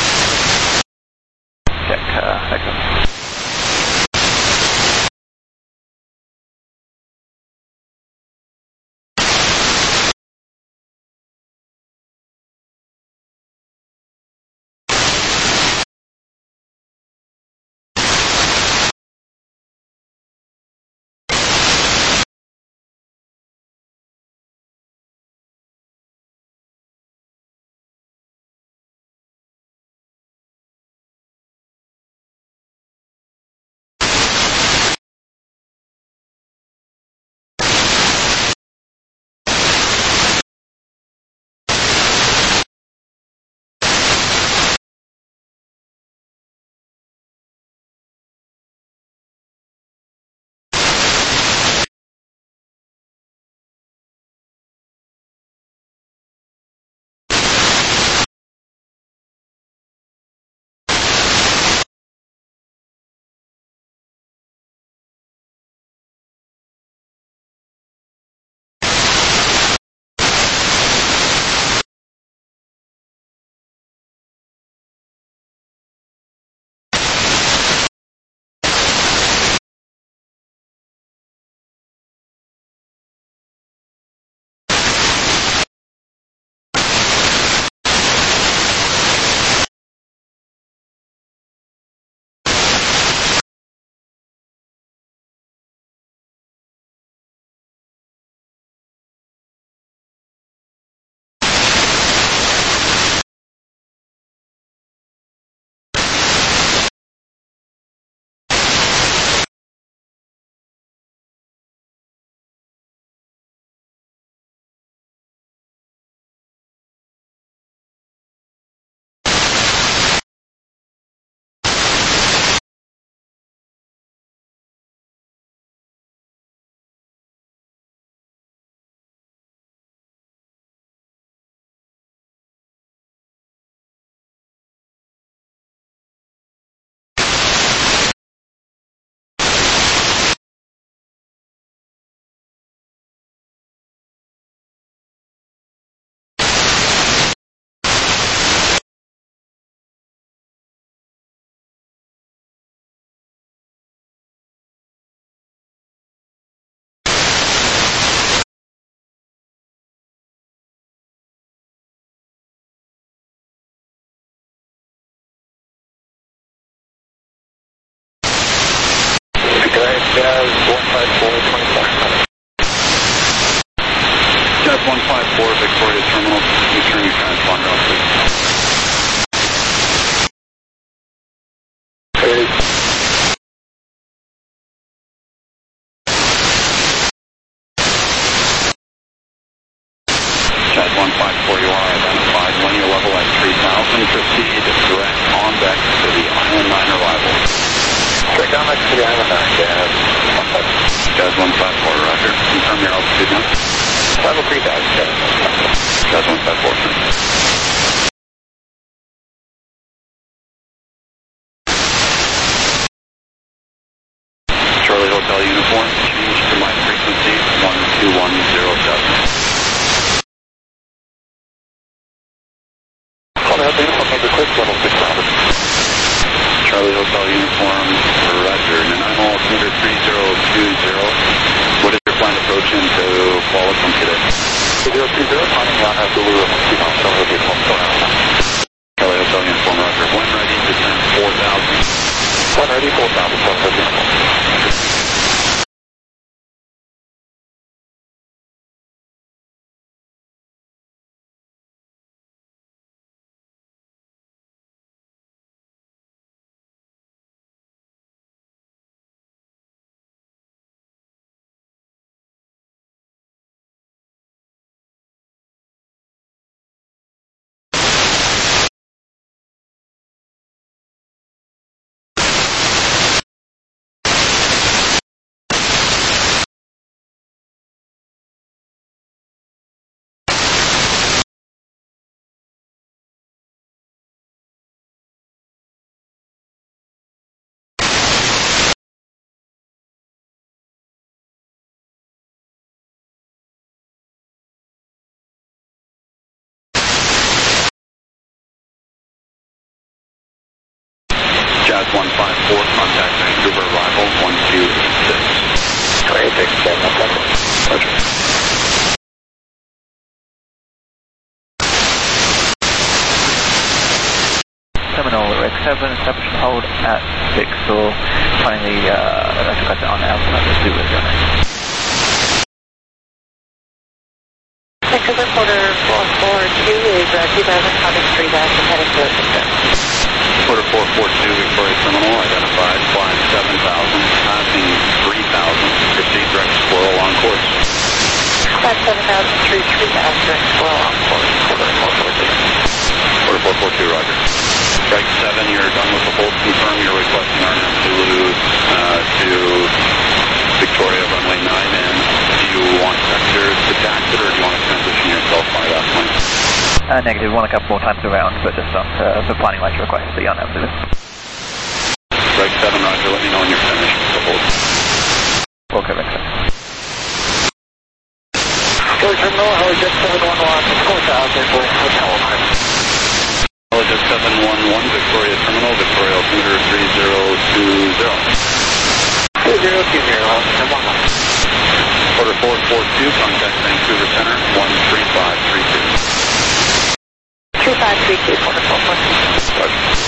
Check, excellent. Jazz 154, 24. Jazz 154, Victoria Terminal, returning transponder off, please. Jazz 154, you are identified. When your level at 3,000, proceed direct on deck to the Island 9 arrival. Straight down next to the Island 9, Jazz. Jazz 154, roger. Confirm your altitude now. Level 3,000, Jazz. Jazz 154, sir. Charlie Hotel uniform, change to my frequency, 12107. Call the uniform, make a quick level 6,000. Charlie Hotel uniform, roger. Nanaimo altimeter 3020. What is your planned approach into Qualicum today? 3020, climbing on Zulu, Charlie Hotel uniform, roger. When ready, descend 4,000. When ready, 4,000, Jazz 154, contact Vancouver arrival 1286. 286, no problem. Roger. Terminal Reg 7, establish and hold at Vixor, finding the electric asset on outside the Zulu zone. Vancouver quarter 442 is 2000 counting 3 dash and heading to Assistant. Quarter 442, Victoria Terminal, identified, flying 7,000, passing 3,000, proceed direct squirrel on course. Flight 7000 through 3000 direct squirrel on course, quarter 442. Quarter 442, roger. Strike 7, you're done with the hold. Confirm you're requesting RNAV Zulu to Victoria runway 9, and do you want sectors to taxi it, or do you want to transition yourself by that point? Negative, one a couple more times around, but just not for planning like your request, the RNAV Zulu. Strike 7, roger, let me know when you're finished with the hold. Okay, Reg 7. Victoria Terminal, Helijet 711, 4000, Hotel 1. Helijet 711, Victoria Terminal, Victoria altimeter 3020. 2020, Quarter 442, contact Vancouver Center, 13532. 2532, quarter 442. Roger.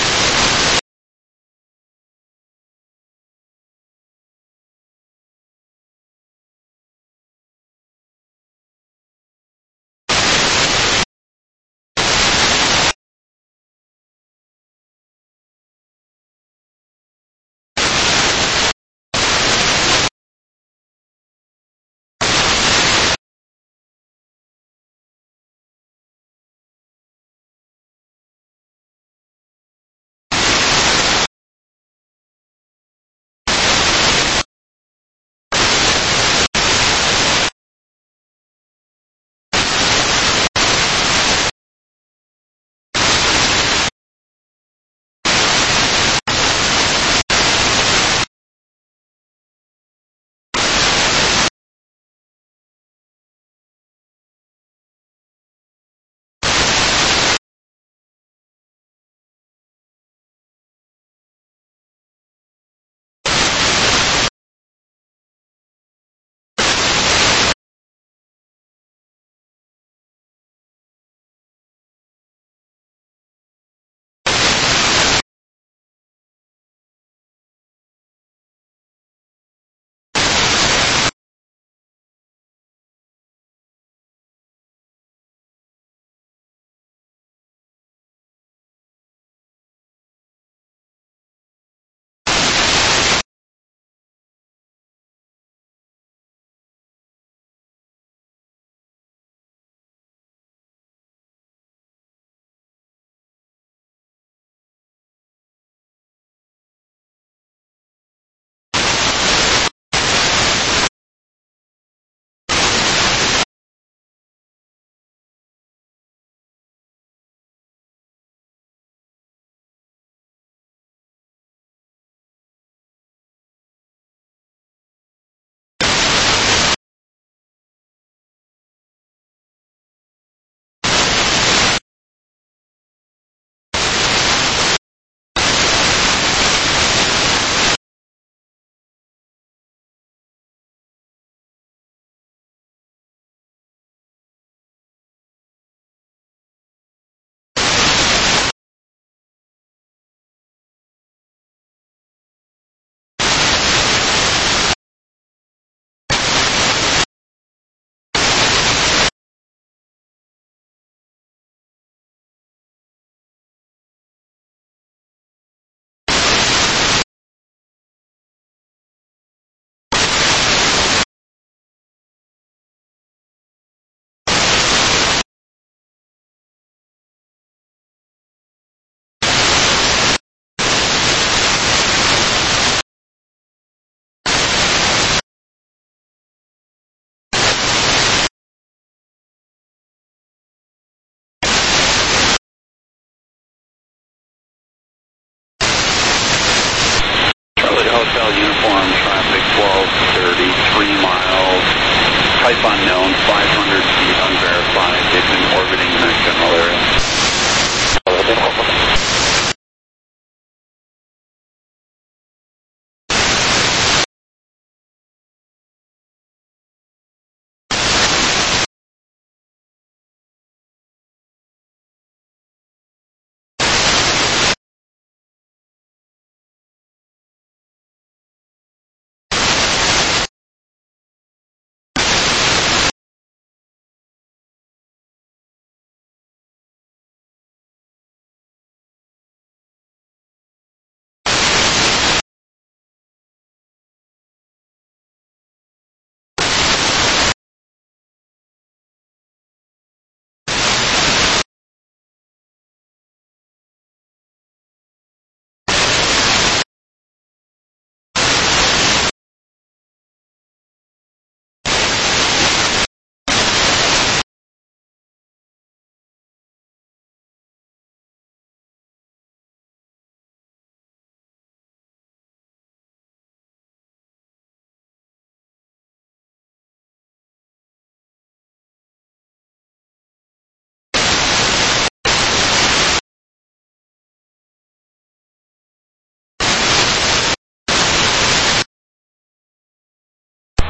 Hotel uniform, traffic 1230, 3 miles, type unknown, 500 feet unverified. They've been orbiting in that general area.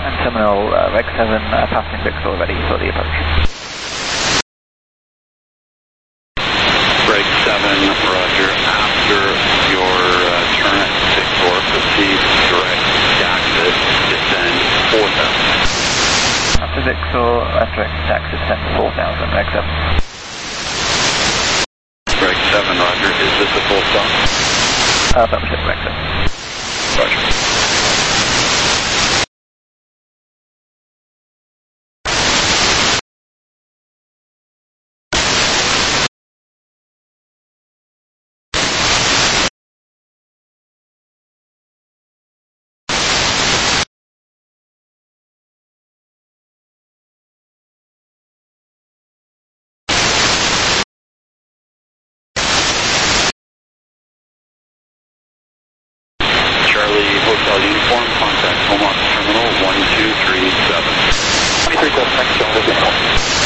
and terminal Reg 7 passing Vixor ready for the approach. Reg 7, roger. After your turn at Vixor, proceed direct exit, descend 4,000. After Vixor, left direct taxi descend 4,000, Reg 7. Reg 7, roger. Is this a full stop? Affirmative, Reg 7. Roger. Charlie Hotel Uniform, contact home office terminal 1237. 237, thanks, John.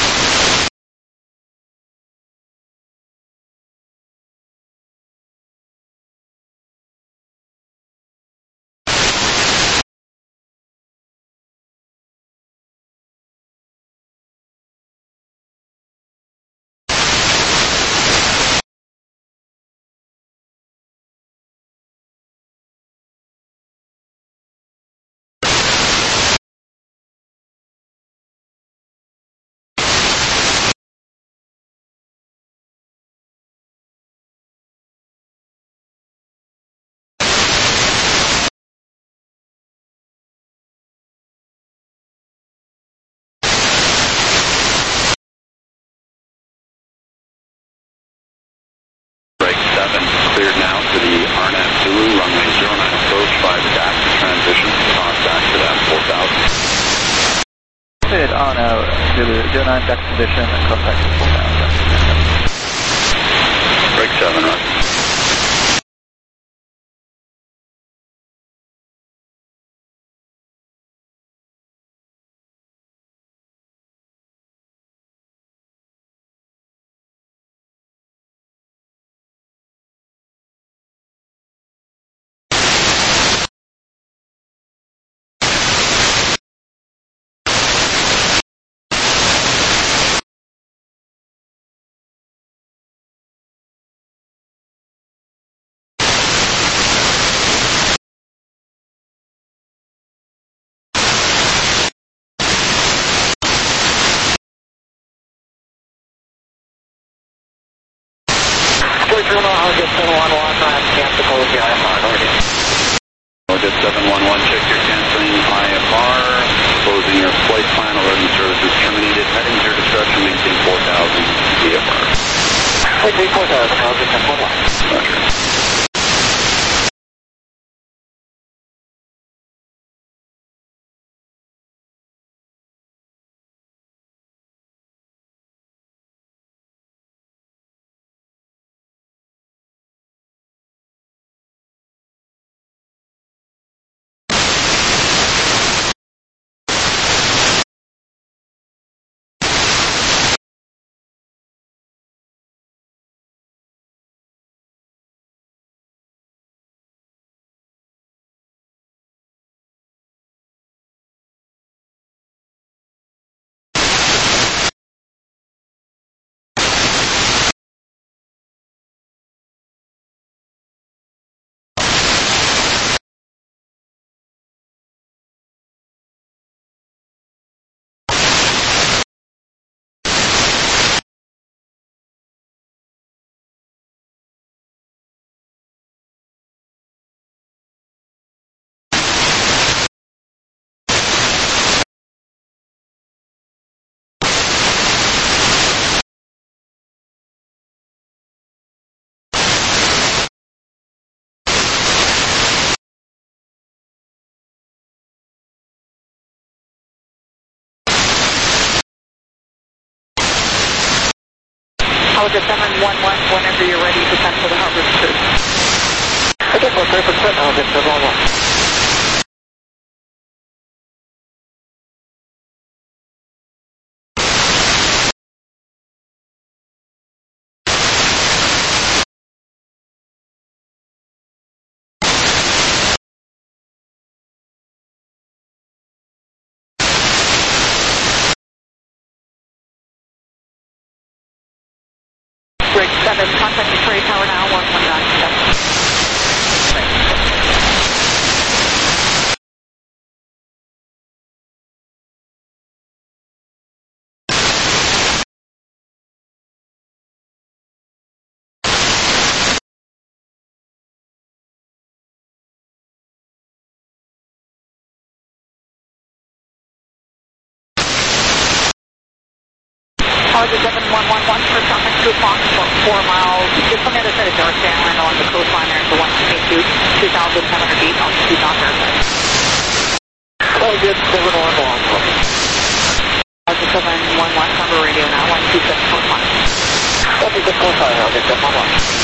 Cleared now to the Arnett Zulu, runway 09 approach, 5 DAX transition, contact to that 4,000. Cleared Arno, Zulu, 09 DAX position, contact to 4,000. Reg 7, roger. Terminal, I'll get 711, cancel close the IFR, Nordic 711, check your canceling IFR, closing your flight plan, alerting services terminated, heading to your discretion, maintain 4,000 VFR. Maintain 4,000, I'll get 711. Roger. I'll get 711 whenever you're ready to send for the harbor crew. Okay, for 3%, I'll get 711. Detroit 7, contact Detroit Tower now, 119. Apology 7111 for contact to Fox for 4 miles, just on the other side of Georgetown and along the coastline there to 122, 2,700 feet, altitude not verified. Apology 7111. Apology 711, cover radio now, 12745. Copy the 45, I'll get 711.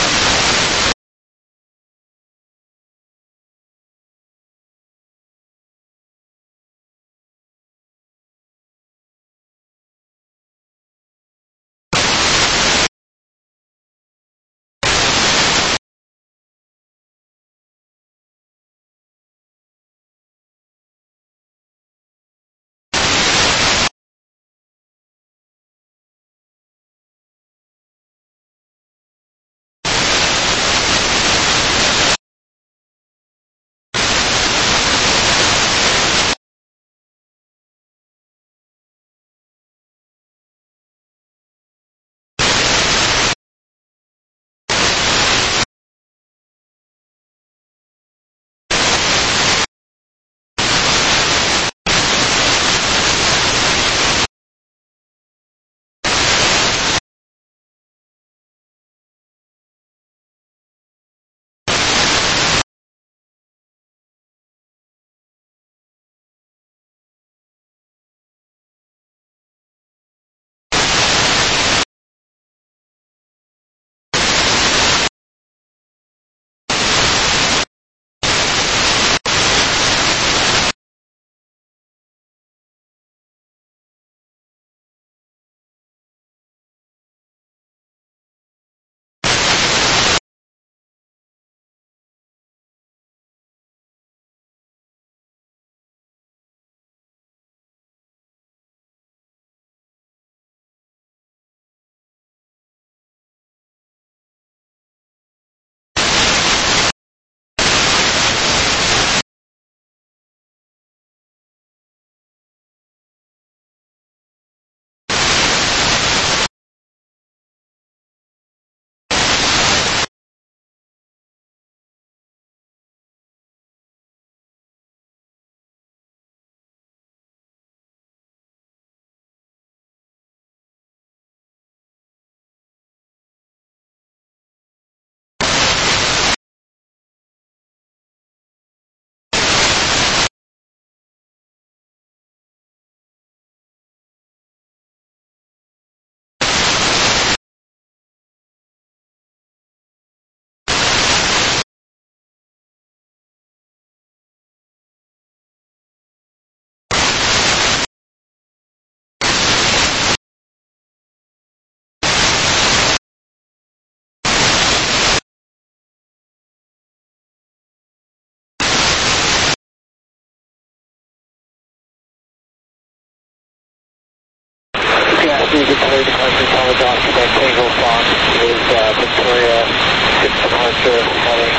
We declared the country call document Tango Fox is Victoria 6 departure heading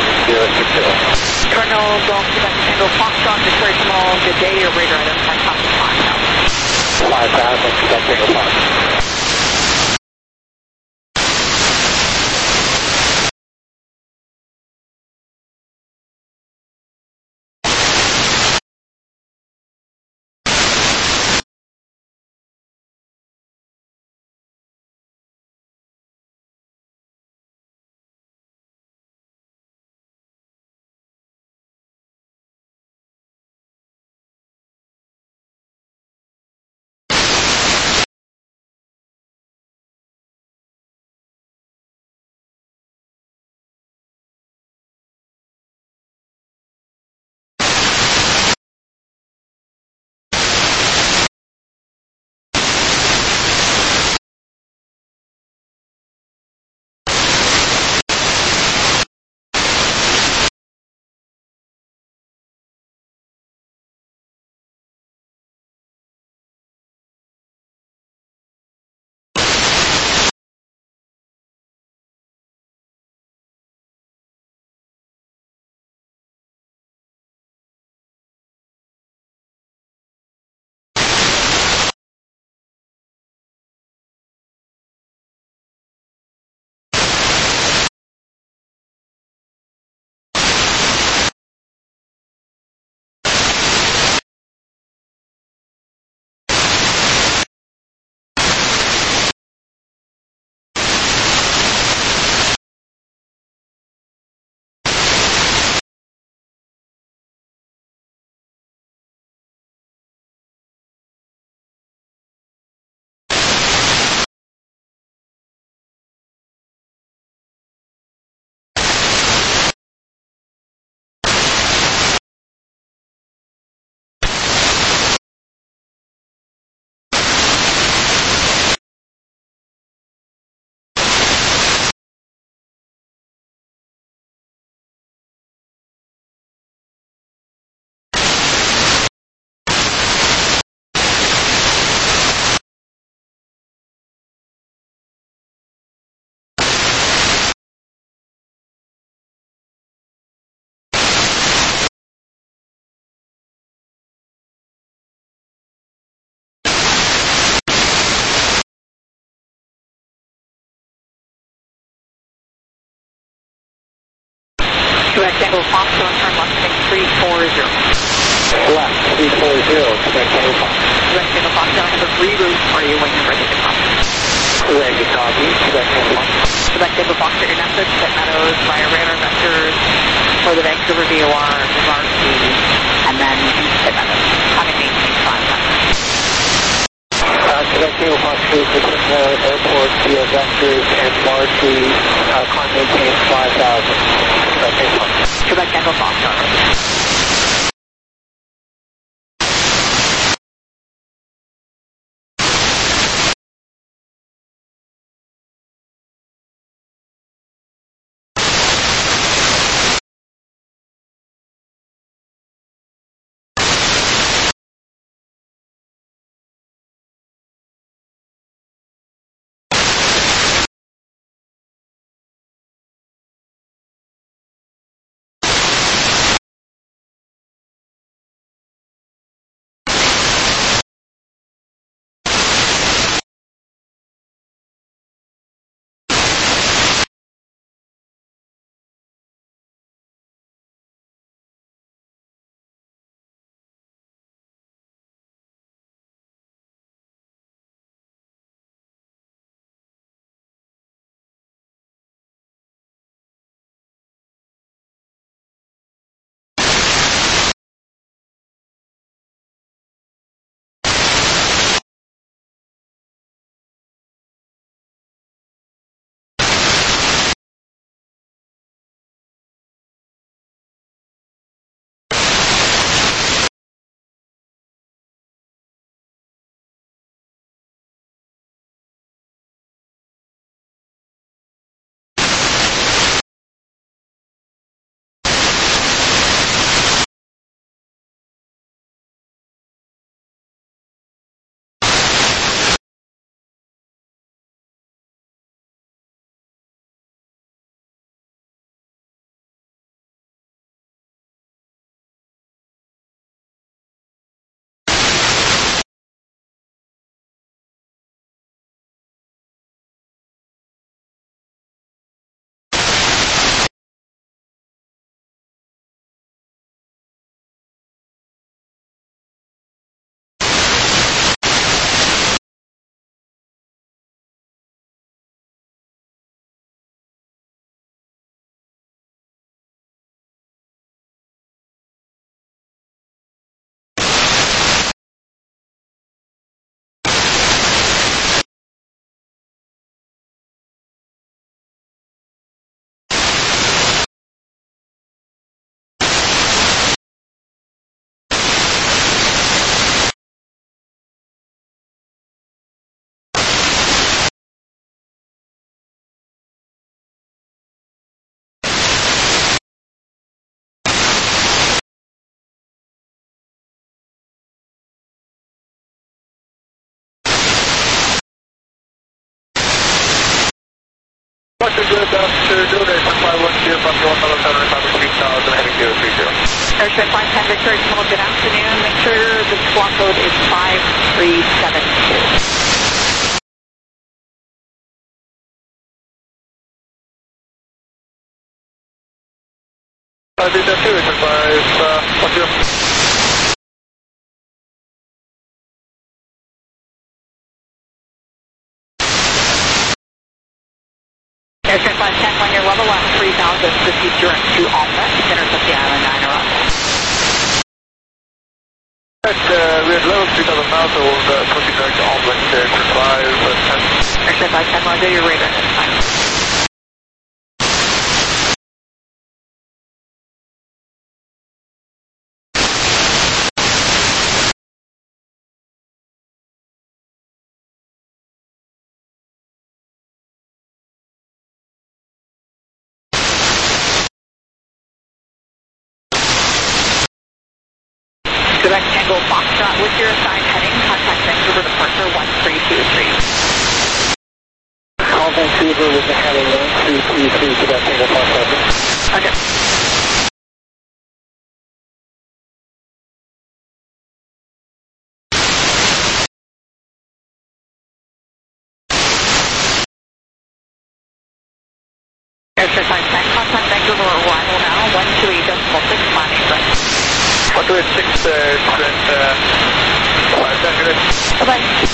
060. Colonel Golf Quebec Tango Foxtrot, Detroit Small, good day, your radar identified top of 5,000. 5,000, Quebec Tango Fox. Tango Foxtrot, turn left, heading 340. Left, 340, Quebec Tango Fox. Quebec Tango Foxtrot, I have a reroute for you when you're ready to come. Ready to copy, Quebec Tango Fox. Quebec Tango Foxtrot, your message, Pitt Meadows, via radar vectors for the Vancouver VOR, RC, and then Pitt Meadows, having maintained 5 Quebec Tango Fox, airport, via vectors, and Marcy, climb maintain 5,000. Quebec Tango Fox. Quebec Tango Foxtrot. Airship 510 Victor, good afternoon. Make sure the squawk code is 5372. I did that too, it's what's your... Airship 510, when you're level up 3000, proceed direct to Alpha, intercept the island 9 around. We had level 3000 now, so we'll proceed direct to Alpha, Airship 510, Roger, your radar is fine. Quebec Tango Foxtrot with your assigned heading, contact Vancouver departure 1323. Call Vancouver with the heading 1323, Quebec Tango Foxtrot. Okay. Airship 510, contact Vancouver arrival now, 1280. clear 6, trend 500. Bye-bye.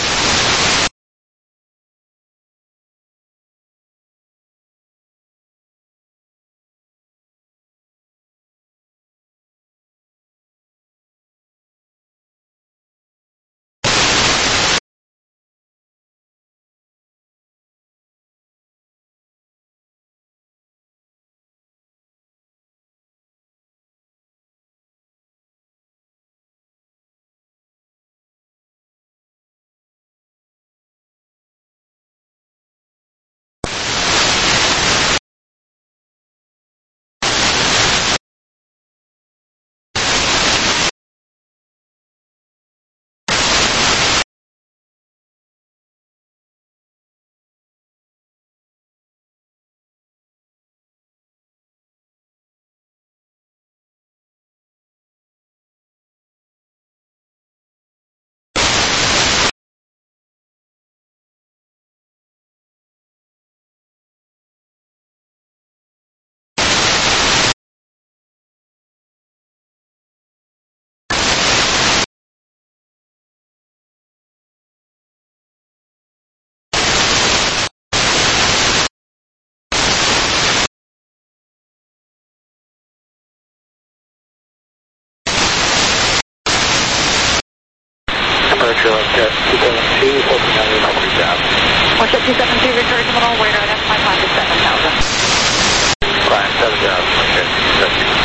Departure of jet 272, hoping on the recovery job. Watch at 272, Victoria Terminal, radar at 5,700. 5,700, okay, thank you.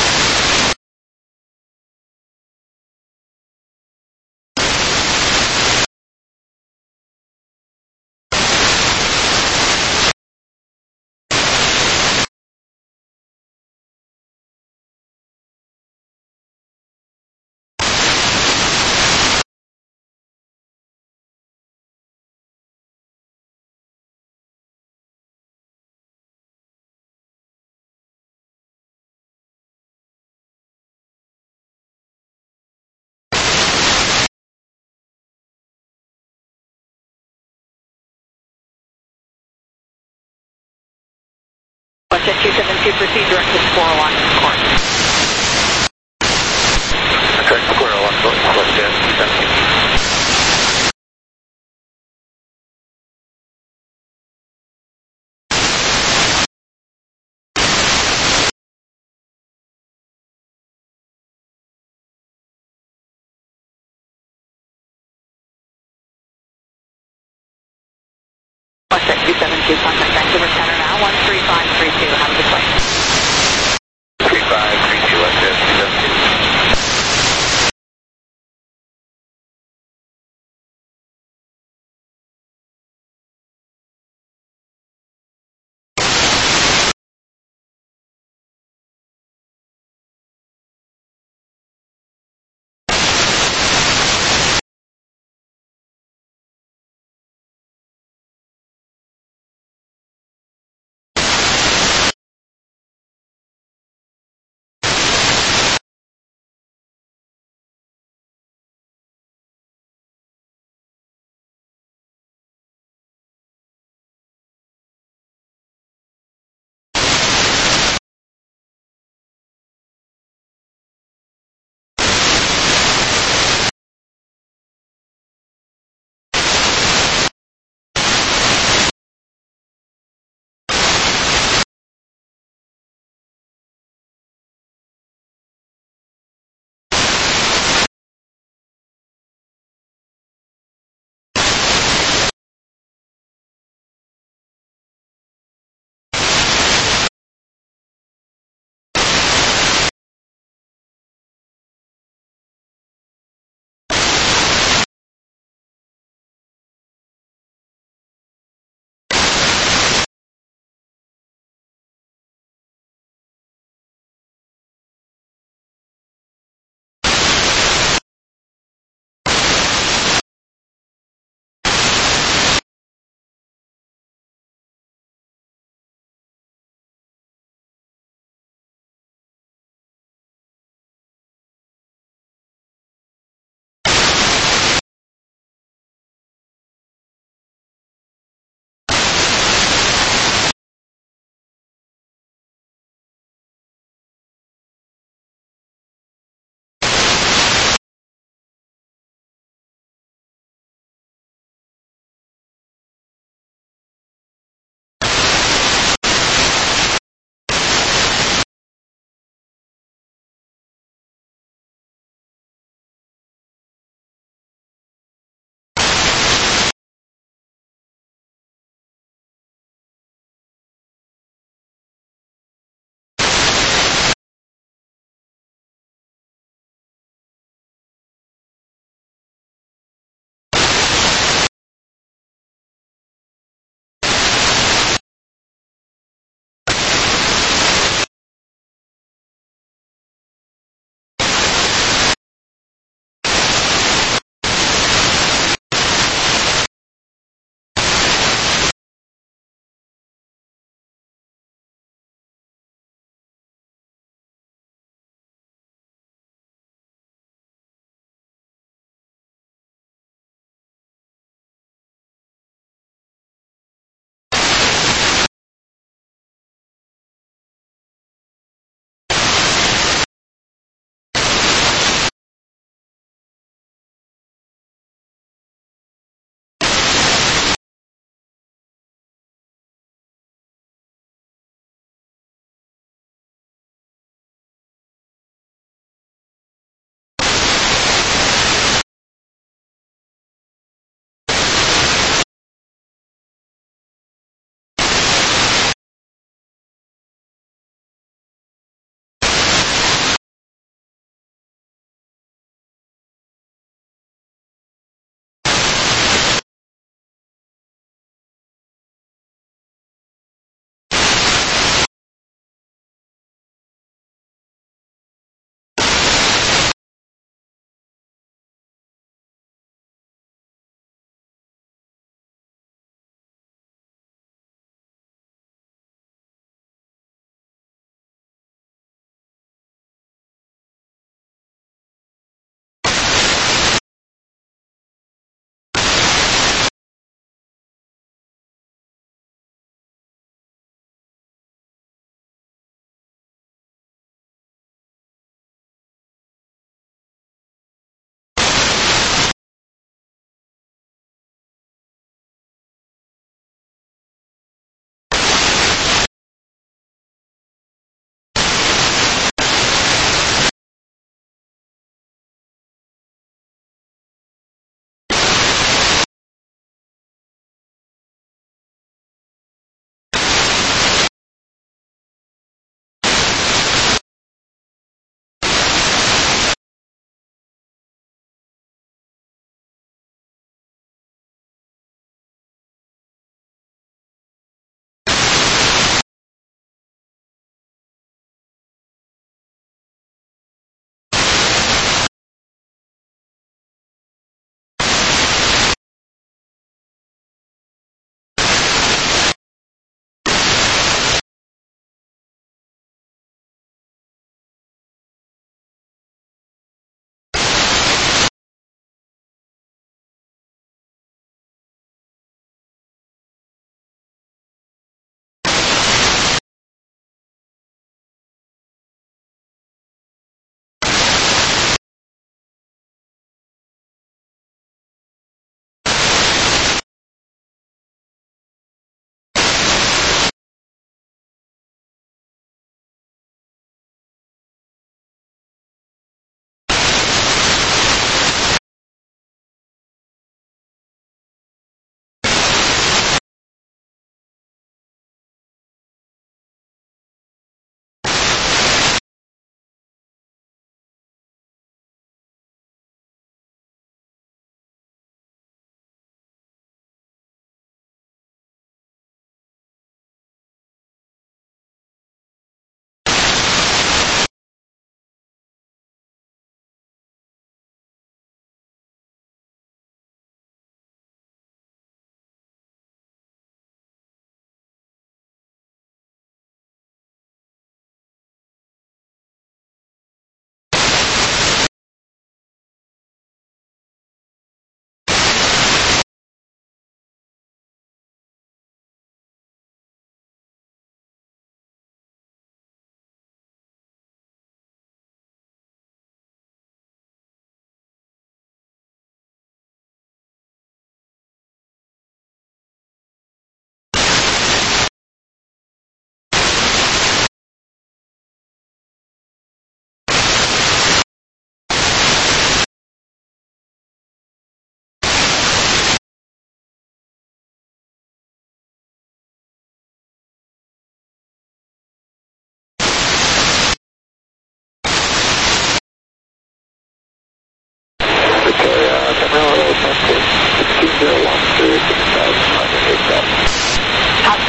Watch at 272, proceed direct to Squirrel on course. Correct, Squirrel on course, jet 272. Watch at 272, contact Vancouver Center now, 13532, have a good flight. 3532, let's jet 272.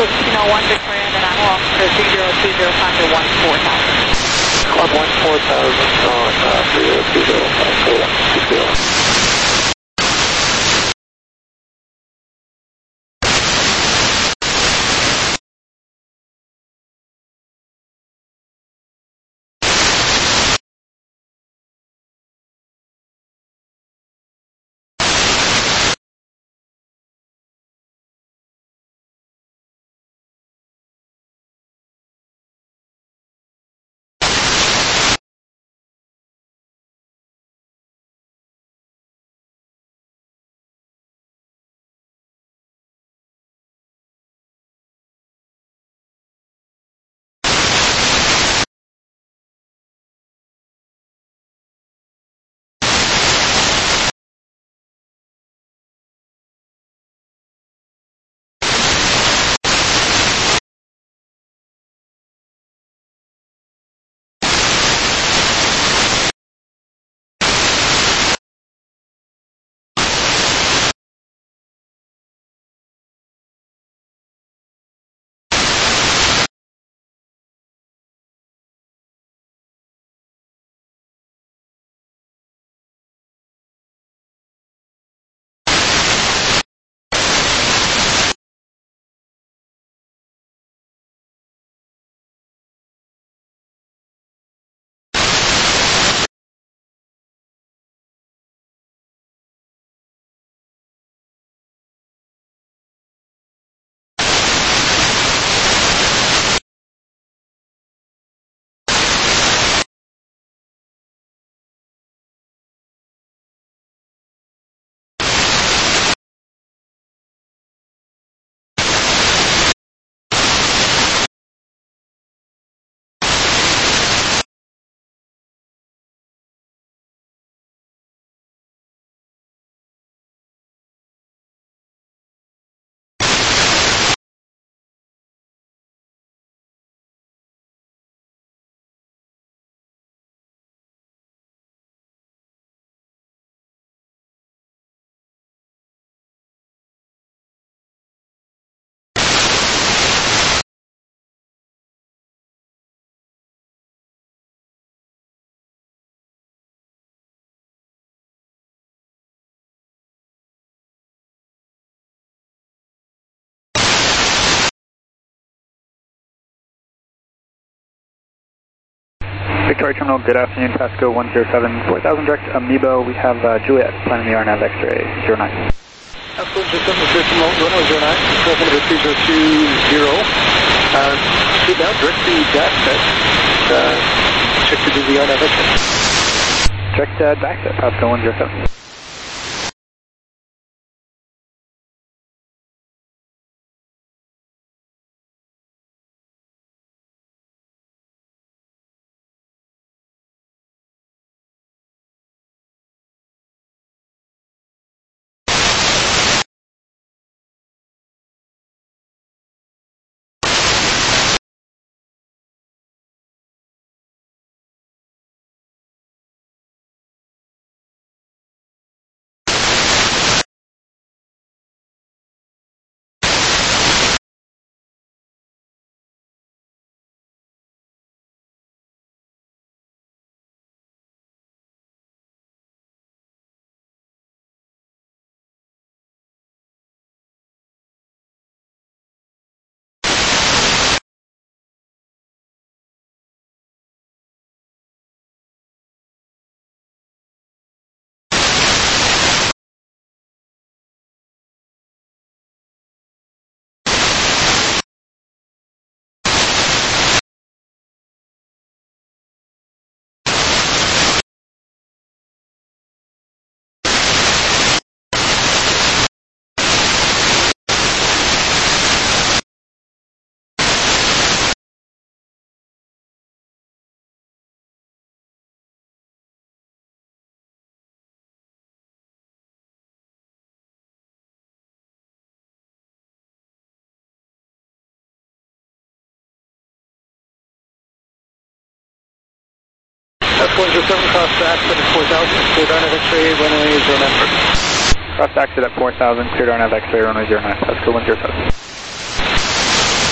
1401 Victoria, and then I'm off for 3020 Contour 14000. Club 14000 on 3020 Victoria Terminal, good afternoon, Pasco 107, 4000 direct Amoeba. We have Juliet planning the RNAV X-ray 09. Absolutely, Terminal, runway 09, present of 3020, sit down, direct to DAC set, check to do the RNAV X-ray. Check DAC set, Pasco 107. Pasco 107, cross exit at 4000, cleared RNAV X-ray, runway 09. Cross exit at 4000, cleared RNAV X-ray, runway 09, Pasco 107.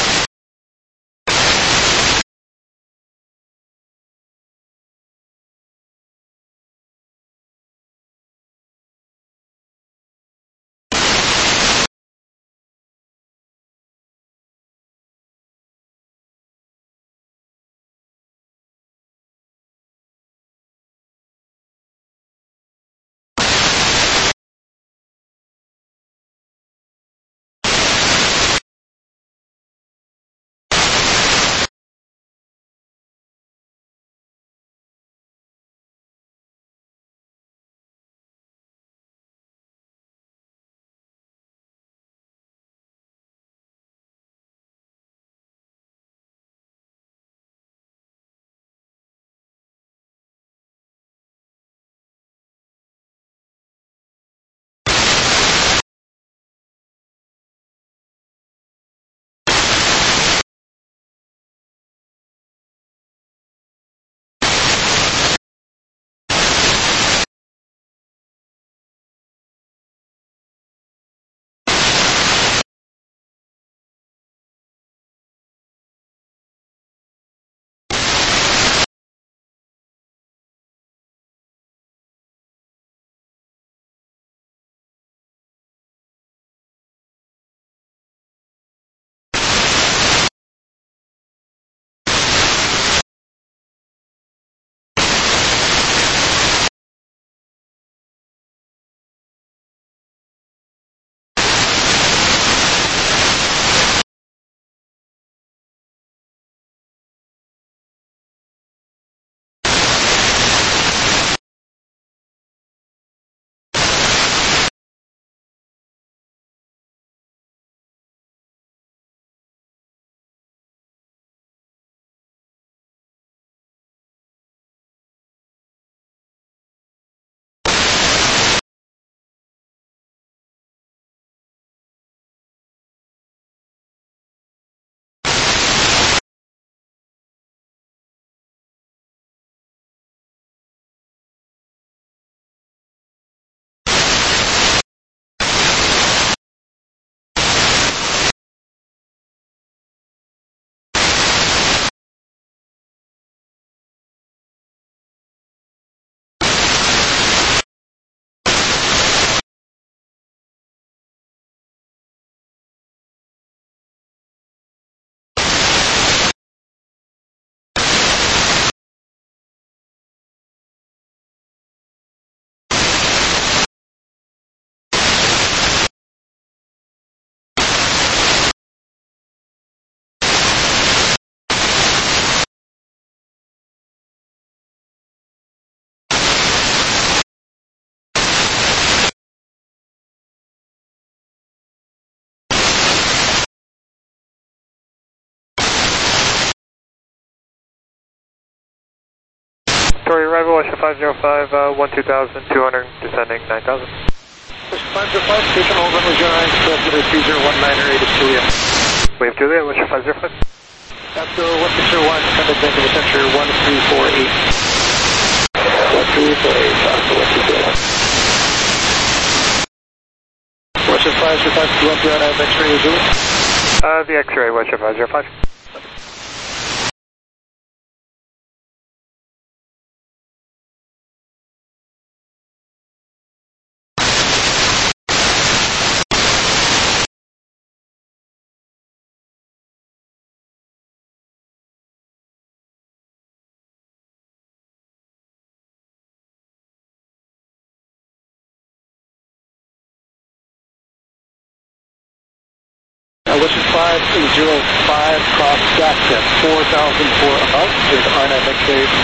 Victoria arrival, West 505, 12,200, descending 9,000. West 505, station hold runway 09, Cessna 3019, is Juliet. Wave Juliet, West 505. After 1601, descended bank of the center 1348. 1348, after 1248. West 505, 2 X-ray, Juliet. The X-ray, West 505. Western 505, cross Jackson, 4,004 above, is RNAV X-ray from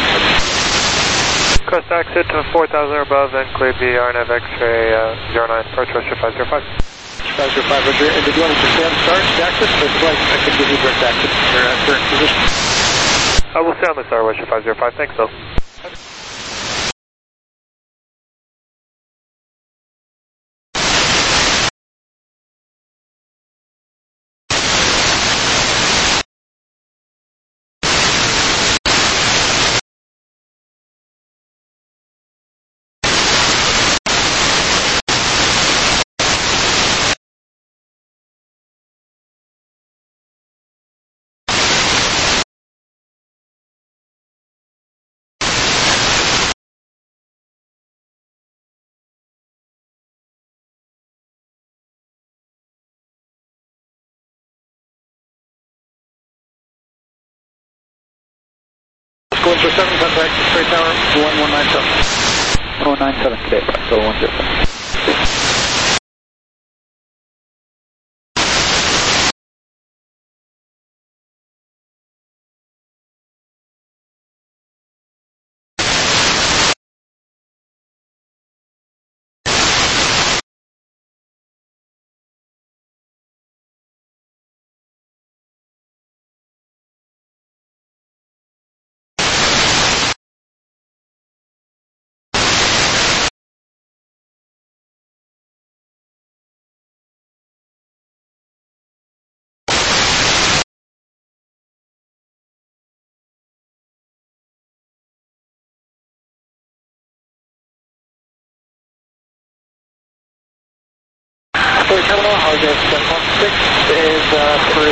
809. Cross exit to 4,000 or above, then cleared the RNAV X-ray 09, approach West 505. 505, Roger. And did you want to just stand start, access? Looks like I can give you direct access to your current position. I will stay on the star, West 505, thanks Bill. Going for 7, contact straight tower 1197. 1197 today, so 107. Terminal, Holiday 716 is for